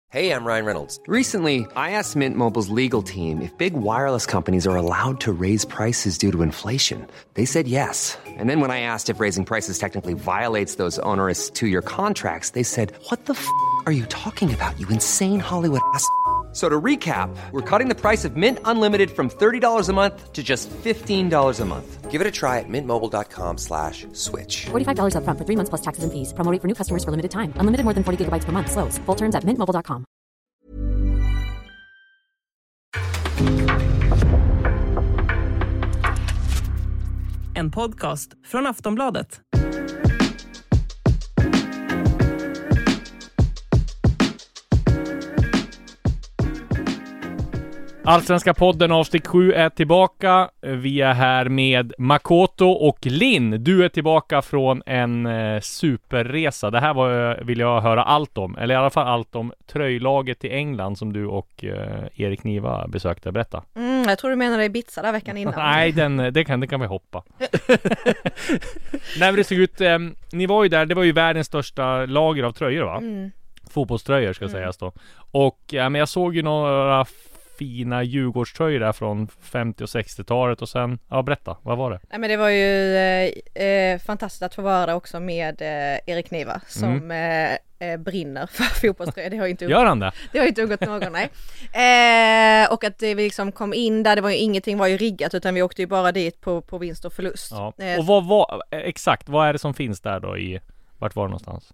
Hey, I'm Ryan Reynolds. Recently, I asked Mint Mobile's legal team if big wireless companies are allowed to raise prices due to inflation. They said yes. And then when I asked if raising prices technically violates those onerous two-year contracts, they said, "What the are you talking about, you insane Hollywood ass?" So to recap, we're cutting the price of Mint Unlimited from $30 a month to just $15 a month. Give it a try at mintmobile.com/switch. $45 up front for 3 months plus taxes and fees. Promo rate for new customers for limited time. Unlimited more than 40 gigabytes per month. Slows full terms at mintmobile.com. En podcast från Aftonbladet. Allsvenska podden avsnitt 7 är tillbaka. Vi är här med Makoto och Linn. Du är tillbaka från en superresa. Det här vill jag höra allt om. Eller i alla fall allt om tröjlaget i England som du och Erik Niva besökte. Berätta. Jag tror du menar Ibiza där veckan innan. Nej, det kan vi hoppa. När det såg ut, ni var ju där, det var ju världens största lager av tröjor, va? Fotbollströjor ska sägas då. Och men jag såg ju några fina Djurgårdströjor där från 50- och 60-talet och sen, berätta, vad var det? Nej, men det var ju fantastiskt att få vara där också med Erik Niva som brinner för fotbollströjor. Det har inte Gör han det? Det har inte undgått någon, nej. Och att vi liksom kom in där, det var ju ingenting var ju riggat utan vi åkte ju bara dit på vinst och förlust. Ja. Och vad är det som finns där då vart var det någonstans?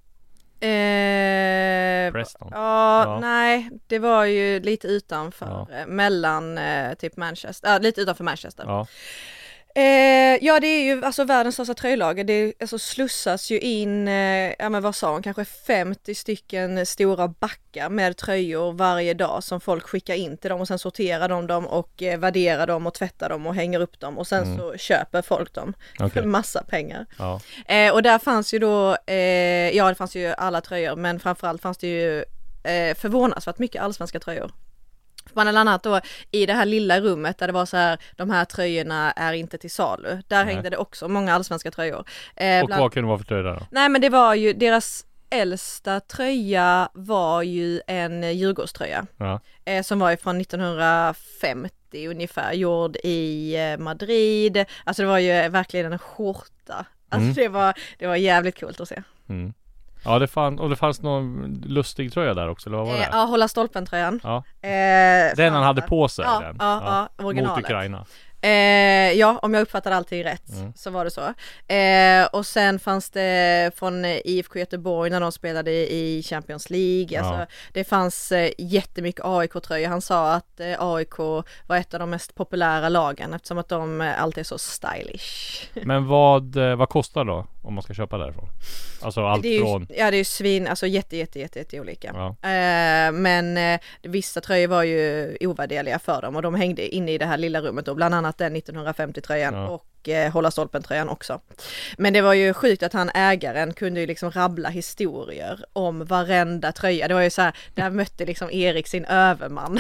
Preston. Ja, nej, det var ju lite utanför, mellan typ Manchester, lite utanför Manchester. Ja. Det är ju alltså världens största tröjlager. Det alltså slussas ju in, vad sa hon, kanske 50 stycken stora backar med tröjor varje dag som folk skickar in till dem och sen sorterar de dem och värderar dem och tvättar dem och hänger upp dem och sen så köper folk dem för massa pengar. Ja. Och där fanns ju då, det fanns ju alla tröjor men framförallt fanns det ju förvånansvärt mycket allsvenska tröjor. Bland annat då i det här lilla rummet där det var så här, de här tröjorna är inte till salu. Där hängde det också många allsvenska tröjor. Och vad kunde det vara för tröjor där då? Nej, men det var ju, deras äldsta tröja var ju en Djurgårdströja. Som var ju från 1950 ungefär, gjord i Madrid. Alltså det var ju verkligen en skjorta. Alltså det var jävligt coolt att se. Mm. Ja, det fanns någon lustig tröja där också, eller vad var det? Ja, hålla stolpen-tröjan. Ja. Den han hade på sig. Ja, originalet. Mot Ukraina. Om jag uppfattade allting rätt så var det så. Och sen fanns det från IFK Göteborg när de spelade i Champions League. Alltså, det fanns jättemycket AIK-tröjor. Han sa att AIK var ett av de mest populära lagen eftersom att de alltid är så stylish. Men vad kostar då om man ska köpa därifrån? Alltså allt från... Ja, det är ju svin, alltså jätte olika. Ja. Men vissa tröjor var ju ovärderliga för dem och de hängde inne i det här lilla rummet och bland annat den 1950-tröjan och hålla stolpen-tröjan också. Men det var ju sjukt att ägaren kunde ju liksom rabbla historier om varenda tröja. Det var ju så här, där mötte liksom Erik sin överman.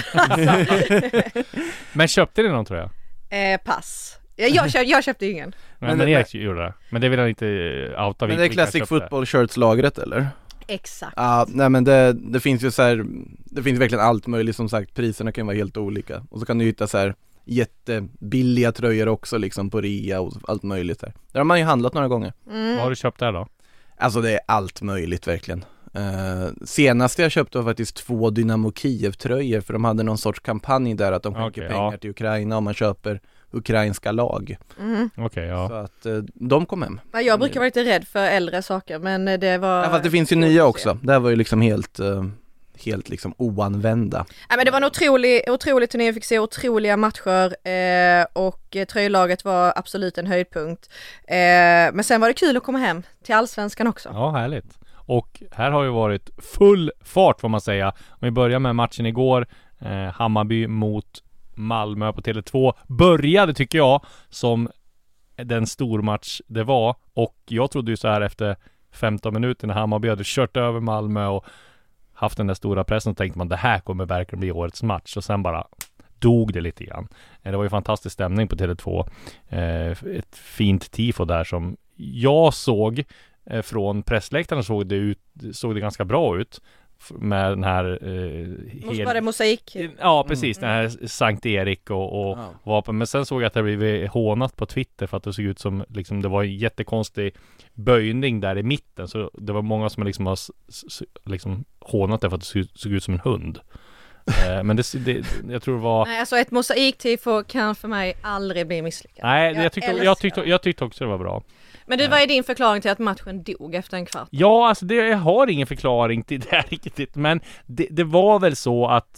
Men köpte ni någon tröja? Pass. Jag köpte ingen. Men Erik gjorde det. Men det vill han inte outa. Men det är Classic Football Shirts-lagret, eller? Exakt. Ja, nej men det finns ju så här, det finns verkligen allt möjligt, som sagt, priserna kan vara helt olika. Och så kan du hitta så här jättebilliga tröjor också liksom på rea och allt möjligt här. Där har man ju handlat några gånger. Vad har du köpt där då? Alltså det är allt möjligt verkligen. Senast jag köpte var faktiskt 2 Dynamo Kiev-tröjor för de hade någon sorts kampanj där att de skänker pengar till Ukraina om man köper ukrainska lag. Så att de kom hem. Jag brukar vara lite rädd för äldre saker, men det var... Ja, fast det finns ju nya också. Det här var ju liksom helt liksom oanvända. Ja, men det var en otrolig turné, vi fick se otroliga matcher och tröjlaget var absolut en höjdpunkt. Men sen var det kul att komma hem till Allsvenskan också. Ja, härligt. Och här har ju varit full fart får man säga. Om vi börjar med matchen igår, Hammarby mot Malmö på Tele2, började tycker jag som den stormatch det var, och jag trodde ju så här efter 15 minuter när Hammarby hade kört över Malmö och haft den där stora pressen, så tänkte man det här kommer verkligen bli årets match, och sen bara dog det lite grann. Det var ju fantastisk stämning på Tele2, ett fint tifo där som jag såg från pressläktaren, såg det ganska bra ut. med den här var det mosaik? Ja, precis, den här Sankt Erik och vapen. Men sen såg jag att det blivit hånat på Twitter för att det såg ut som liksom, det var en jättekonstig böjning där i mitten, så det var många som liksom har liksom hånat det för att det såg ut som en hund. Men jag tror det var... Nej, alltså ett mosaiktifo kan för mig aldrig bli misslyckat. Nej, jag tyckte också det var bra. Men vad är din förklaring till att matchen dog efter en kvart? Ja, alltså jag har ingen förklaring till det här riktigt. Men det var väl så att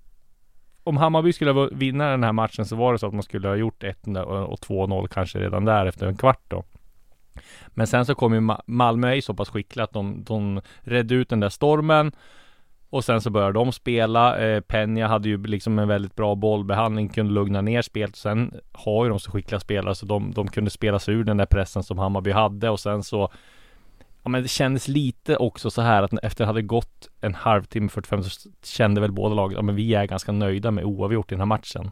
om Hammarby skulle vinna den här matchen så var det så att man skulle ha gjort 1-0 och 2-0 kanske redan där efter en kvart då. Men sen så kom ju Malmö är så pass skickliga att de redde ut den där stormen. Och sen så började de spela. Peña hade ju liksom en väldigt bra bollbehandling, kunde lugna ner spelet. Sen har ju de så skickliga spelare så de kunde spela sig ur den där pressen som Hammarby hade. Och sen så, ja, men det kändes lite också så här att efter det hade gått en halvtimme, 45, så kände väl båda lag, ja men vi är ganska nöjda med oavgjort i den här matchen.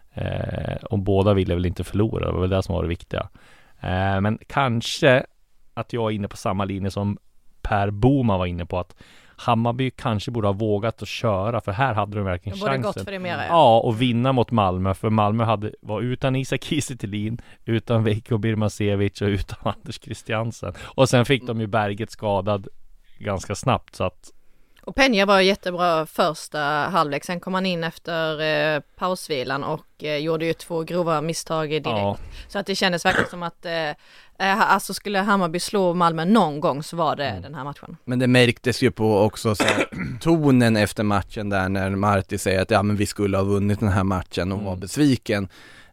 Och båda ville väl inte förlora, det var väl det som var det viktiga. Men kanske att jag är inne på samma linje som Per Boman var inne på, att Hammarby kanske borde ha vågat att köra, för här hade de verkligen chansen. Gått för det mera, ja, och vinna mot Malmö, för Malmö var utan Isak Kiese Thelin, utan Veiko Birmancevic och utan Anders Christiansen. Och sen fick de ju Berget skadad ganska snabbt, så att... Och Peña var jättebra första halvlek, sen kom han in efter pausvilan och gjorde ju 2 grova misstag direkt. Ja. Så att det kändes verkligen som att alltså skulle Hammarby slå Malmö någon gång så var det den här matchen. Men det märktes ju på också så tonen efter matchen där när Marti säger att ja, men vi skulle ha vunnit den här matchen och var besviken.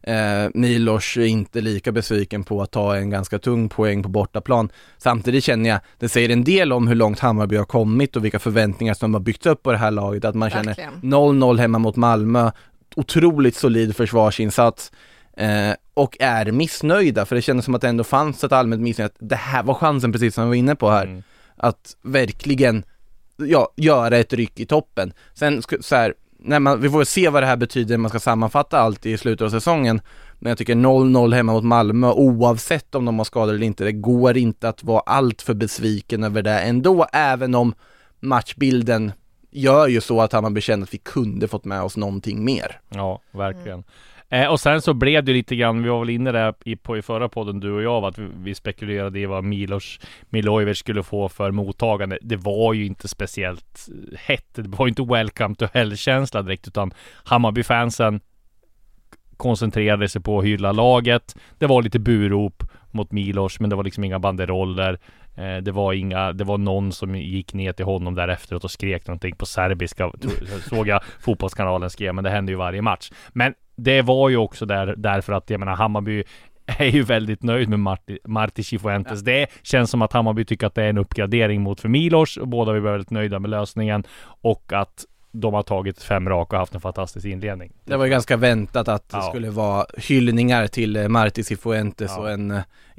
Milos är inte lika besviken på att ta en ganska tung poäng på bortaplan. Samtidigt känner jag, det säger en del om hur långt Hammarby har kommit och vilka förväntningar som har byggts upp på det här laget, att man känner 0-0 hemma mot Malmö, otroligt solid försvarsinsats, och är missnöjda, för det kändes som att det ändå fanns ett allmänt missnöje, att det här var chansen, precis som vi var inne på här, att verkligen göra ett ryck i toppen. Sen så här, vi får se vad det här betyder, man ska sammanfatta allt i slutet av säsongen, men jag tycker 0-0 hemma mot Malmö, oavsett om de har skador eller inte, det går inte att vara allt för besviken över det ändå, även om matchbilden gör ju så att Hammarby känner att vi kunde fått med oss någonting mer. Ja, verkligen. Och sen så blev det lite grann, vi var väl inne där i förra podden, du och jag, att vi spekulerade i vad Milojevic skulle få för mottagande. Det var ju inte speciellt hett, det var inte welcome to hell-känsla direkt, utan Hammarby-fansen koncentrerade sig på att hylla laget. Det var lite burop mot Milos, men det var liksom inga banderoller. Det var någon som gick ner till honom därefter och skrek någonting på serbiska, såg jag Fotbollskanalen skrev, men det hände ju varje match. Men det var ju också därför att, jag menar, Hammarby är ju väldigt nöjd med Marti Cifuentes. Ja. Det känns som att Hammarby tycker att det är en uppgradering mot för Milos, och båda är väldigt nöjda med lösningen, och att de har tagit 5 raka och haft en fantastisk inledning. Det var ju ganska väntat att det skulle vara hyllningar till Marti Cifuentes och en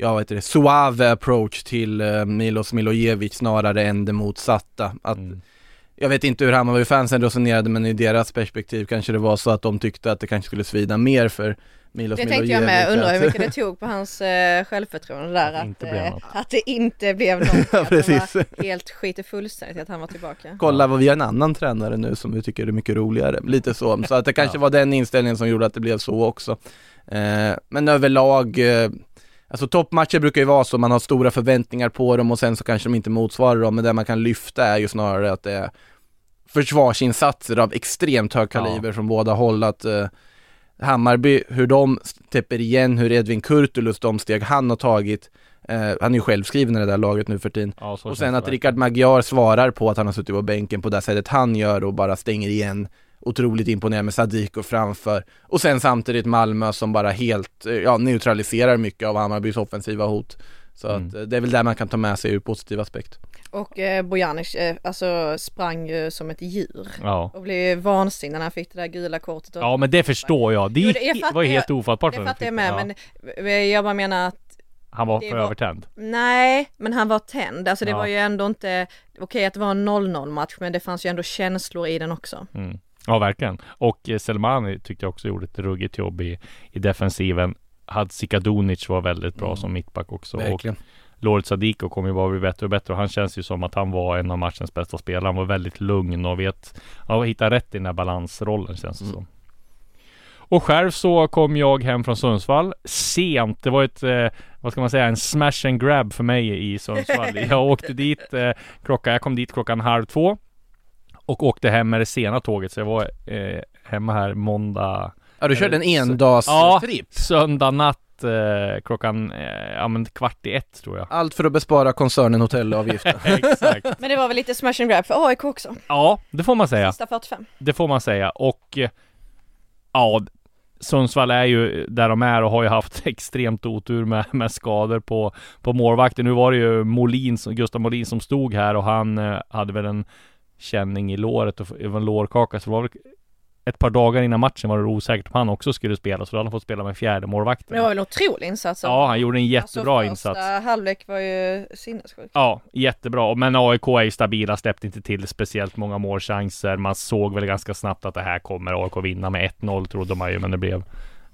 suave approach till Milos Milojevic snarare än det motsatta. Att jag vet inte hur Hammarby-fansen resonerade, men i deras perspektiv kanske det var så att de tyckte att det kanske skulle svida mer för Milos Milojevic. Det tänkte jag med, undrar hur mycket det tog på hans självförtroende där, att det inte blev något. Att precis. Var helt skit fullständigt att han var tillbaka. Kolla vad vi har en annan tränare nu som vi tycker är mycket roligare. Lite så att det kanske var den inställningen som gjorde att det blev så också. Men överlag... Alltså toppmatcher brukar ju vara så, man har stora förväntningar på dem och sen så kanske de inte motsvarar dem, men det man kan lyfta är ju snarare att det är försvarsinsatser av extremt hög kaliber från båda håll. Att Hammarby, hur de täpper igen, hur Edvin Kurtulus, de steg han har tagit, han är ju självskriven i det där laget nu för tiden. Ja, och sen att Rickard Magyar svarar på att han har suttit på bänken på det sättet han gör och bara stänger igen. Otroligt imponerande med Sadiko framför. Och sen samtidigt Malmö som bara helt neutraliserar mycket av Hammarbys offensiva hot. Så att det är väl där man kan ta med sig ur positiv aspekt. Och Bojanic sprang ju som ett djur. Ja. Och blev vansinnig när han fick det där gula kortet. Ja, men det förstår jag. Det var helt ofattbart. Det fattar jag med, men jag bara menar att han var för övertänd. Nej, men han var tänd. Alltså det var ju ändå inte okej att det var en 0-0 match, men det fanns ju ändå känslor i den också. Ja, verkligen. Och Selmani tyckte jag också gjorde ett ruggigt jobb i defensiven. Hadzika Dunic var väldigt bra som mittback också. Verkligen. Och Loret Sadiko kommer ju bara bli bättre och bättre och han känns ju som att han var en av matchens bästa spelare. Han var väldigt lugn och hittar rätt i den här balansrollen känns det som. Och själv så kom jag hem från Sundsvall sent. Det var en smash and grab för mig i Sundsvall. Jag åkte dit jag kom dit 1:30 och åkte hem med det sena tåget. Så jag var hemma här måndag. Ja, du körde en endagstrip. Ja, söndag natt klockan 1:15 tror jag. Allt för att bespara koncernen hotellavgiften. Exakt. Men det var väl lite smash and grab för AIK också? Ja, det får man säga. Sista 45. Det får man säga. Och ja, Sundsvall är ju där de är och har ju haft extremt otur med skador på målvakten. Nu var det ju Gustav Molin som stod här och han hade väl en känning i låret och en lårkaka, så det var väl ett par dagar innan matchen var det osäkert om han också skulle spela, så då hade han fått spela med fjärde målvakten. Det var väl en otrolig insats. Ja, han gjorde en jättebra insats. Första halvlek var ju sinnessjuk. Ja, jättebra. Men AIK är ju stabila, släppte inte till speciellt många målchanser. Man såg väl ganska snabbt att det här kommer AIK vinna med 1-0 trodde man ju, men det blev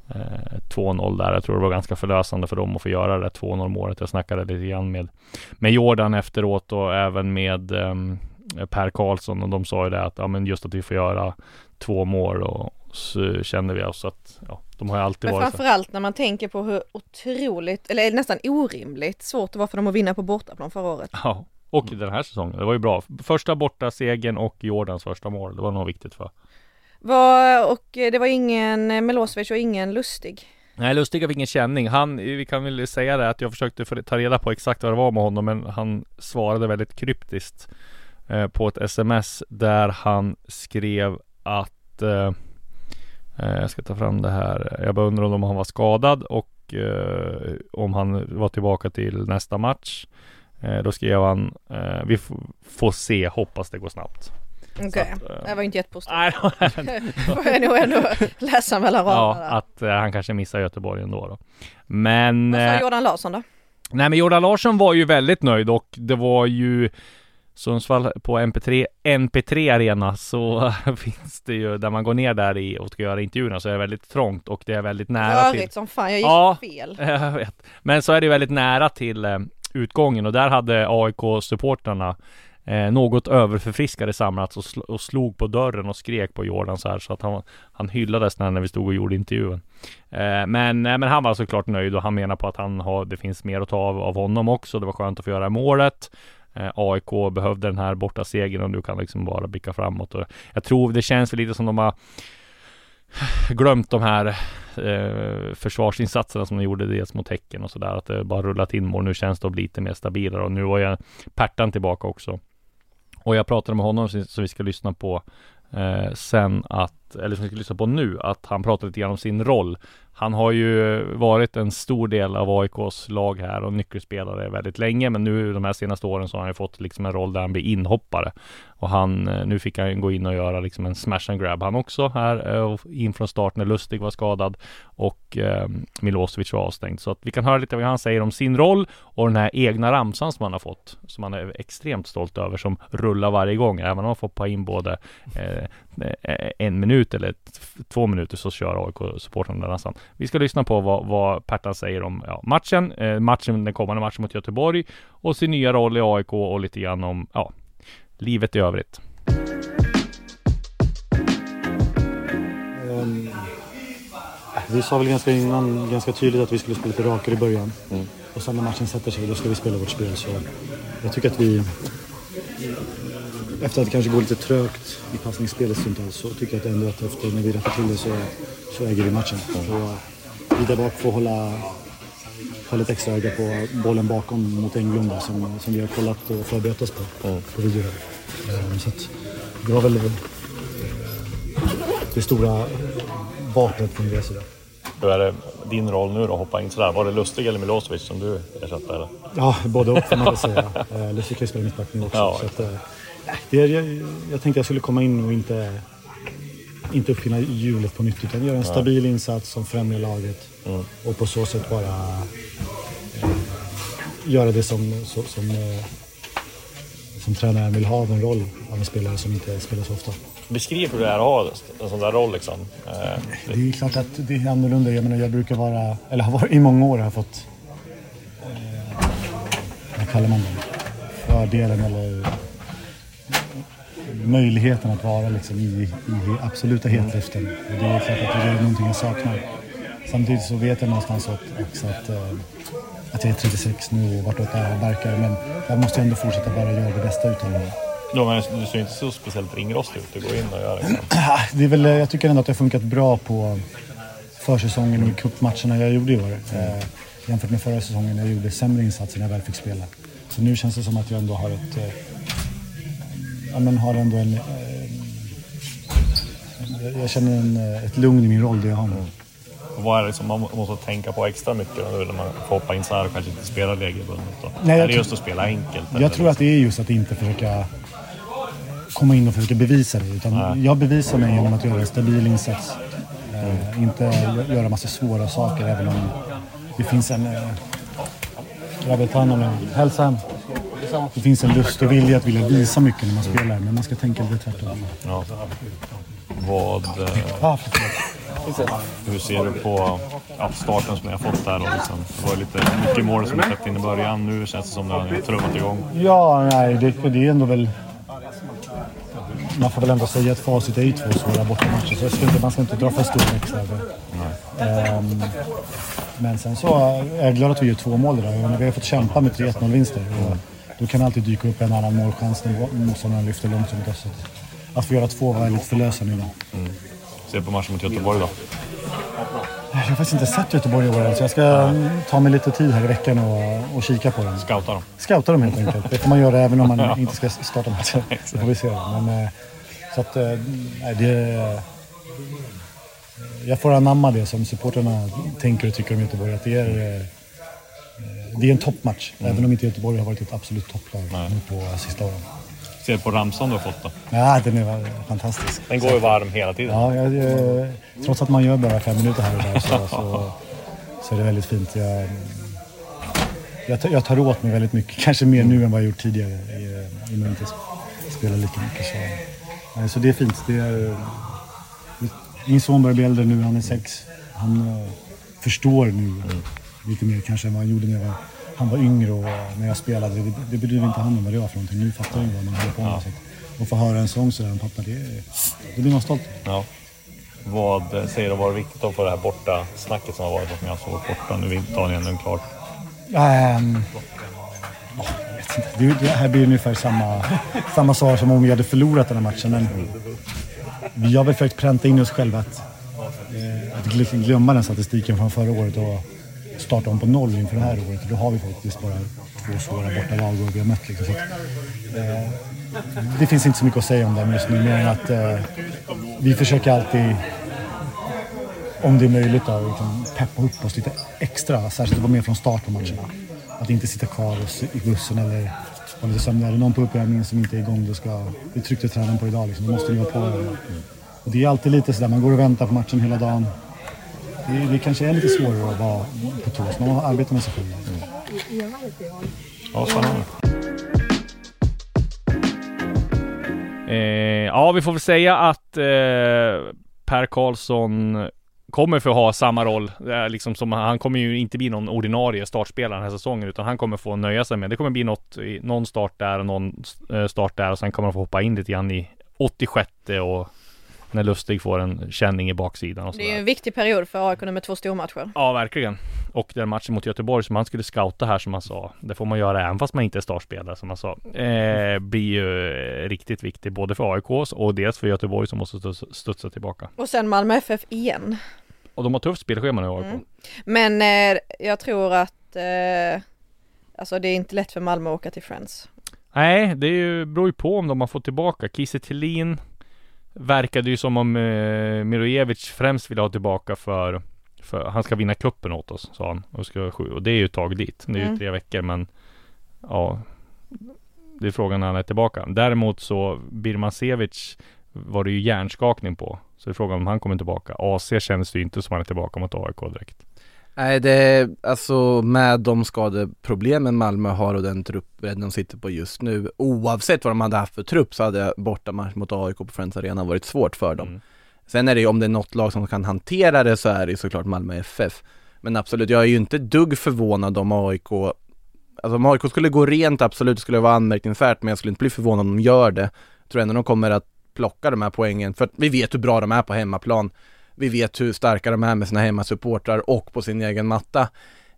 2-0 där. Jag tror det var ganska förlösande för dem att få göra det 2-0 målet. Jag snackade lite grann med Jordan efteråt och även med Per Karlsson, och de sa ju det att just att vi får göra 2 mål, och så kände vi oss att de har ju alltid varit. Men framförallt när man tänker på hur otroligt, eller nästan orimligt svårt det var för dem att vinna på bortaplan förra året. Ja, och den här säsongen. Det var ju bra. Första borta segern och Jordans första mål. Det var nog viktigt för. Och det var ingen Milosevic och ingen Lustig. Nej, Lustig fick ingen känning. Vi kan väl säga det att jag försökte ta reda på exakt vad det var med honom, men han svarade väldigt kryptiskt på ett sms där han skrev att jag ska ta fram det här. Jag bara undrar om han var skadad och om han var tillbaka till nästa match. Då skrev han vi får se, hoppas det går snabbt. Okej, det var inte jättepositivt. Får jag nog ändå läsa mellan raderna. Ja, att han kanske missar Göteborg ändå då. Men vad sa Jordan Larsson då? Nej, men Jordan Larsson var ju väldigt nöjd, och det var ju Sundsvall på NP3 Arena, så finns det ju, där man går ner där och ska göra intervjuerna, så är det väldigt trångt och det är väldigt nära till. Som fan, jag gick fel. Jag vet. Men så är det väldigt nära till utgången, och där hade AIK-supporterna något överförfriskade samlats och slog på dörren och skrek på Jordan så här, så att han hyllades när vi stod och gjorde intervjun. Men han var såklart nöjd, och han menar på att det finns mer att ta av honom också. Det var skönt att få göra målet. AIK behövde den här borta segern, och du kan liksom bara blicka framåt, och jag tror det känns lite som de har glömt de här försvarsinsatserna som de gjorde dels mot Häcken och sådär, att det bara rullat in mål. Nu känns det lite mer stabilare, och nu var jag Pertan tillbaka också, och jag pratade med honom som vi ska lyssna på som vi ska lyssna på nu, att han pratade lite grann om sin roll. Han har ju varit en stor del av AIKs lag här och nyckelspelare väldigt länge, men nu de här senaste åren så har han ju fått liksom en roll där han blir inhoppare, och nu fick han gå in och göra liksom en smash and grab han också här in från start när Lustig var skadad och Milosevic var avstängd. Så att vi kan höra lite vad han säger om sin roll och den här egna ramsan som han har fått, som han är extremt stolt över, som rullar varje gång. Även om han får på in både 1 minut eller 2 minuter, så kör AIK-supporten den nästan. Vi ska lyssna på vad Pertan säger om matchen, den kommande matchen mot Göteborg, och sin nya roll i AIK, och lite grann om livet i övrigt. Vi sa väl ganska tydligt att vi skulle spela lite rakare i början. Och sen när matchen sätter sig, då ska vi spela vårt spel. Så jag tycker att vi, efter att det kanske går lite trögt i passningsspelet stundtals, så tycker jag att ändå att efter när vi rättar till det så äger vi matchen. Och vi där bak får hålla ett extra öga på bollen bakom mot Englunda som vi har kollat och förberett oss på video. Så att det var väl det stora vapnet från deras sida. Hur är det din roll nu då, hoppa in sådär? Var det Lustig eller Milosevic som du ersatte eller? Ja, både och får man väl säga. Lustig kan ju spela mittback nu också. Ja. Så att, jag tänkte jag skulle komma in och inte uppfinna hjulet på nytt, utan göra en stabil insats som främjar laget. Och på så sätt bara göra det som tränaren vill ha, av en roll av en spelare som inte spelar så ofta. Beskriv hur det är att ha en sån där roll liksom. Det är klart att det är annorlunda. Jag menar, jag brukar i många år har fått vad kallar man det? Fördelen eller möjligheten att vara liksom i absoluta hetluften. Och det är klart att det är någonting jag saknar. Samtidigt så vet jag någonstans också att jag är 36 nu och vartåt jag verkar, men jag måste ändå fortsätta bara göra det bästa utav det. Ja, men du ser inte så speciellt ringrostig ut att gå in och göra det. Det är väl, jag tycker ändå att det har funkat bra på försäsongen och cupmatcherna jag gjorde i år. Jämfört med förra säsongen jag gjorde sämre insatser när jag väl fick spela. Så nu känns det som att jag ändå har jag känner ett lugn i min roll det jag har nu. Och vad är det som man måste tänka på extra mycket nu när man får hoppa in så här och kanske inte spela regelbundet då? Nej, eller just att spela enkelt? Jag tror att det är just att inte försöka komma in och försöka bevisa det. Utan jag bevisar mig genom att göra en stabil insats. Inte göra massa svåra saker även om det finns en... jag vill ta hand om en hälsa. Det finns en lust och vilja att vilja visa mycket när man spelar. Men man ska tänka lite tvärtom. Ja. Hur ser du på starten som jag har fått där? Och liksom, det var lite mycket mål som jag släppte in i början. Nu känns det som att det har trummat igång. Ja, nej, det är ändå väl... Man får väl ändå säga att facit är ju 2 svåra bortamatcher. Så man ska inte dra för stor extra. Men sen så är jag glad att vi gör 2 mål där. Vi har fått kämpa med 3-1-0-vinster. Då kan alltid dyka upp en annan målchans som man lyfter långt som det. Att få göra 2 var lite förlösande idag. Se på matchen mot Göteborg då? Jag har faktiskt inte sett Göteborg i år, så jag ska ta mig lite tid här i veckan och kika på den. Scouta dem helt enkelt. Det får man göra även om man inte ska starta matchen. Så får vi se. Men, så att, jag får anamma det som supporterna tänker och tycker om Göteborg. Att det är en toppmatch. Även om inte Göteborg har varit ett absolut topplag nu på sista åren. Ser på ramsan du har fått då? Ja, den är fantastisk. Den går ju varm hela tiden. Ja, trots att man gör bara 5 minuter här och där så är det väldigt fint. Jag tar åt mig väldigt mycket. Kanske mer nu än vad jag gjort tidigare. Innan jag inte spelar lika mycket. Så det är fint. Min son börjar bli äldre nu, han är 6. Han förstår nu lite mer kanske än vad han gjorde när han var yngre och när jag spelade. Det betyder inte han om vad det var för någonting. Nu fattar jag vad man håller på med. Och få höra en sång sådär, pappa, det blir man stolt. Ja. Vad säger du var viktigt att få det här borta snacket som har varit med oss borta? Nu är Italien nu klart. Jag vet inte. Det här blir ungefär samma svar som om vi hade förlorat den här matchen. Men vi har väl försökt pränta in oss själva att glömma den statistiken från förra året och starta om på 0 inför det här året. Då har vi faktiskt bara 2 svåra borta lag och vi har mött liksom. Så att, det finns inte så mycket att säga om det just nu, mer än att vi försöker alltid, om det är möjligt, liksom, peppa upp oss lite extra, särskilt att vara med från start på matcherna. Att inte sitta kvar i bussen eller lite sömn. Är det någon på uppvärmningen som inte är igång, då ska vi tryckte tränaren på idag liksom. Då måste vi vara på det. Och det är alltid lite sådär, man går och väntar på matchen hela dagen. Det kanske är lite svårare att vara på tås. Man arbetar med sig själv. Ja, spännande. Ja, vi får väl säga att Per Karlsson kommer för att ha samma roll. Liksom som, han kommer ju inte bli någon ordinarie startspelare den här säsongen, utan han kommer få nöja sig med. Det kommer bli någon start där och någon start där, och sen kommer han få hoppa in lite grann i 86 och när Lustig får en känning i baksidan och så. Det är ju en viktig period för AIK med 2 stormatcher. Ja, verkligen. Och den matchen mot Göteborg som han skulle scouta här, som han sa, det får man göra även fast man inte är startspelare, som han sa, blir ju riktigt viktig både för AIK och dels för Göteborg som måste studsa tillbaka. Och sen Malmö FF igen. Och de har tufft spelschema nu, AIK. Men jag tror att alltså det är inte lätt för Malmö att åka till Friends. Nej, det beror ju på om de har fått tillbaka. Kiese Thelin verkade ju som om Mirojevic främst vill ha tillbaka för han ska vinna kuppen åt oss, sa han. Och det är ju ett tag dit. Det är ju 3 veckor, men ja, det är frågan när han är tillbaka. Däremot så Birmancevic var det ju hjärnskakning på. Så det är frågan om han kommer tillbaka. AC känns det ju inte som han är tillbaka mot AIK direkt. Nej, det är alltså med de skadeproblemen Malmö har och den truppen de sitter på just nu, oavsett vad de hade haft för trupp, så hade bortamatch mot AIK på Friends Arena varit svårt för dem. Sen är det ju, om det är något lag som kan hantera det, så är det såklart Malmö FF. Men absolut, jag är ju inte dugg förvånad om AIK alltså om AIK skulle gå rent, absolut skulle det vara anmärkningsvärt, men jag skulle inte bli förvånad om de gör det. Jag tror ändå de kommer att plocka de här poängen, för att vi vet hur bra de är på hemmaplan. Vi vet hur starka de är med sina hemmasupportrar och på sin egen matta.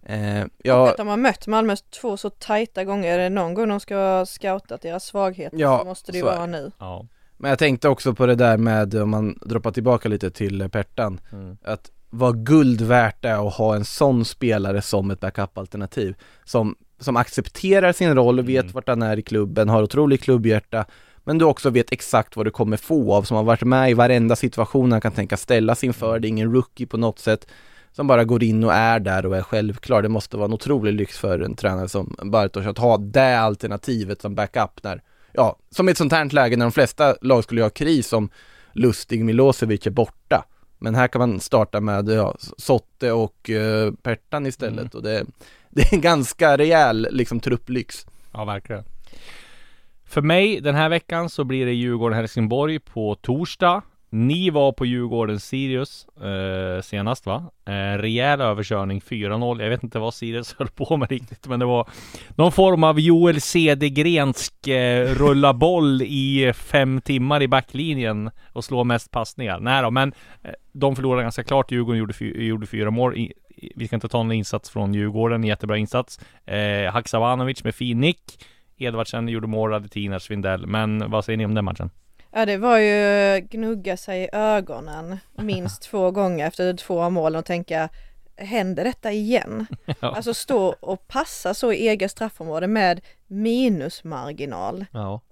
Att de har mött Malmö 2 så tajta gånger. Är det någon gång de ska scouta deras svagheter, så måste det ju vara nu. Ja. Men jag tänkte också på det där med, om man droppar tillbaka lite till Pertan, att vad guld värt är att ha en sån spelare som ett backup-alternativ. Som accepterar sin roll, vet vart han är i klubben, har otroligt klubbhjärta, men du också vet exakt vad du kommer få av, som har varit med i varenda situation han kan tänka ställas inför. Det är ingen rookie på något sätt, som bara går in och är där och är självklar. Det måste vara en otrolig lyx för en tränare som Bartosz att ha det alternativet som backup när, som i ett sånt här läge när de flesta lag skulle ha kris, som Lustig, Milosevic är borta. Men här kan man starta med Sotte och Pertan istället, och det är en ganska rejäl liksom trupplyx. Ja, verkligen. För mig den här veckan så blir det Djurgården-Helsingborg på torsdag. Ni var på Djurgården-Sirius senast, va? Rejäl överkörning, 4-0. Jag vet inte vad Sirius höll på med riktigt, men det var någon form av Joel Cedergrensk rulla boll i 5 timmar i backlinjen och slå mest passningar. Nej då, men de förlorade ganska klart. Djurgården gjorde 4 mål. Vi ska inte ta någon insats från Djurgården, jättebra insats. Haksabanovic med fin nick. Edvardsen gjorde mål, Radetiner, Svindell. Men vad säger ni om den matchen? Ja, det var ju gnugga sig i ögonen minst 2 gånger efter 2 mål och tänka, händer detta igen? Ja. Alltså stå och passa så i eget straffområde med minusmarginal. Ja.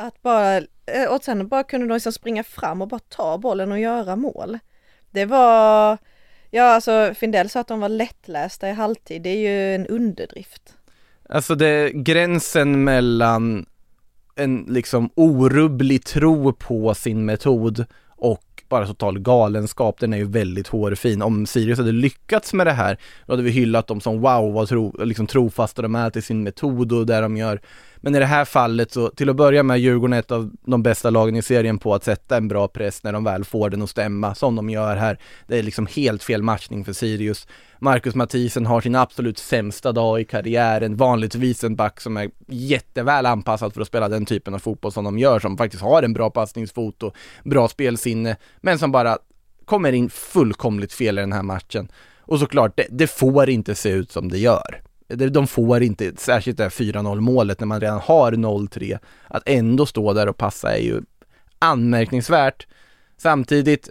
Och sen bara kunde de liksom springa fram och bara ta bollen och göra mål. Det var, alltså Findell sa att de var lättlästa i halvtid. Det är ju en underdrift. Alltså gränsen mellan en liksom orubblig tro på sin metod och bara total galenskap, den är ju väldigt hårfin. Om Sirius hade lyckats med det här, då hade vi hyllat dem som vad trofasta de är till sin metod och det de gör. Men i det här fallet så, till att börja med, Djurgården är ett av de bästa lagen i serien på att sätta en bra press när de väl får den att stämma, som de gör här. Det är liksom helt fel matchning för Sirius. Marcus Mathisen har sin absolut sämsta dag i karriären, vanligtvis en back som är jätteväl anpassad för att spela den typen av fotboll som de gör, som faktiskt har en bra passningsfot och bra spelsinne, men som bara kommer in fullkomligt fel i den här matchen. Och såklart, det får inte se ut som det gör. De får inte, särskilt det 4-0 målet när man redan har 0-3, att ändå stå där och passa är ju anmärkningsvärt. Samtidigt,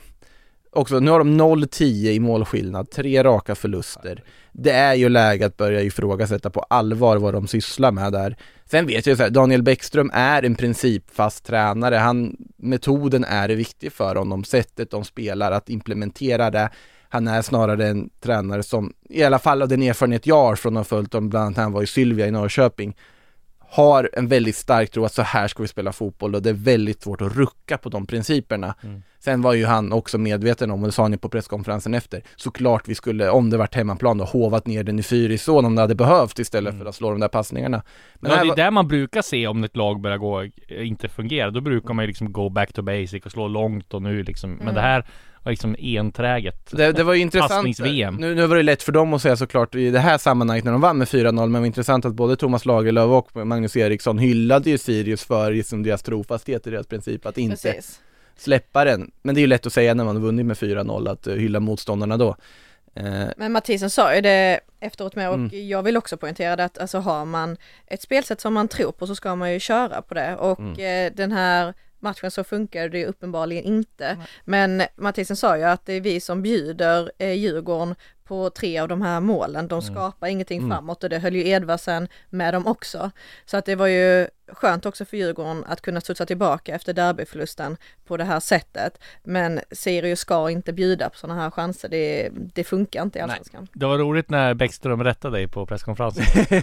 också, nu har de 0-10 i målskillnad, 3 raka förluster. Det är ju läge att börja ifrågasätta på allvar vad de sysslar med där. Sen vet jag så här, Daniel Bäckström är en principfast tränare. Metoden är viktig för honom, sättet de spelar, att implementera det. Han är snarare en tränare som, i alla fall av den erfarenhet jag har från att ha följt om, bland annat han var i Sylvia i Norrköping, har en väldigt stark tro att så här ska vi spela fotboll, och det är väldigt svårt att rucka på de principerna. Sen var ju han också medveten om, och det sa han på presskonferensen efter, såklart vi skulle, om det varit hemmaplan då, hovat ner den i Fyrisån om det hade behövt, istället för att slå de där passningarna. Men det är där man brukar se om ett lag börjar inte fungera, då brukar man ju liksom go back to basic och slå långt, och nu liksom, men det här var liksom enträget. Det var ju intressant. Nu var det lätt för dem att säga såklart i det här sammanhanget när de vann med 4-0, men det var intressant att både Thomas Lagerlöf och Magnus Eriksson hyllade ju Sirius för liksom deras trofasthet i deras princip att inte släppa den. Men det är ju lätt att säga när man har vunnit med 4-0 att hylla motståndarna då. Men Mathisen sa ju det efteråt med, och jag vill också poängtera det, att alltså har man ett spelsätt som man tror på, så ska man ju köra på det, och den här matchen så funkar det uppenbarligen inte. Men Mathisen sa ju att det är vi som bjuder Djurgården på 3 av de här målen. De skapar ingenting framåt, och det höll ju Edvardsen med dem också. Så att det var ju skönt också för Djurgården att kunna studsa tillbaka efter derbyförlusten på det här sättet. Men Sirius ska inte bjuda på sådana här chanser. Det funkar inte i Allsvenskan. Det var roligt när Bäckström rättade dig på presskonferensen.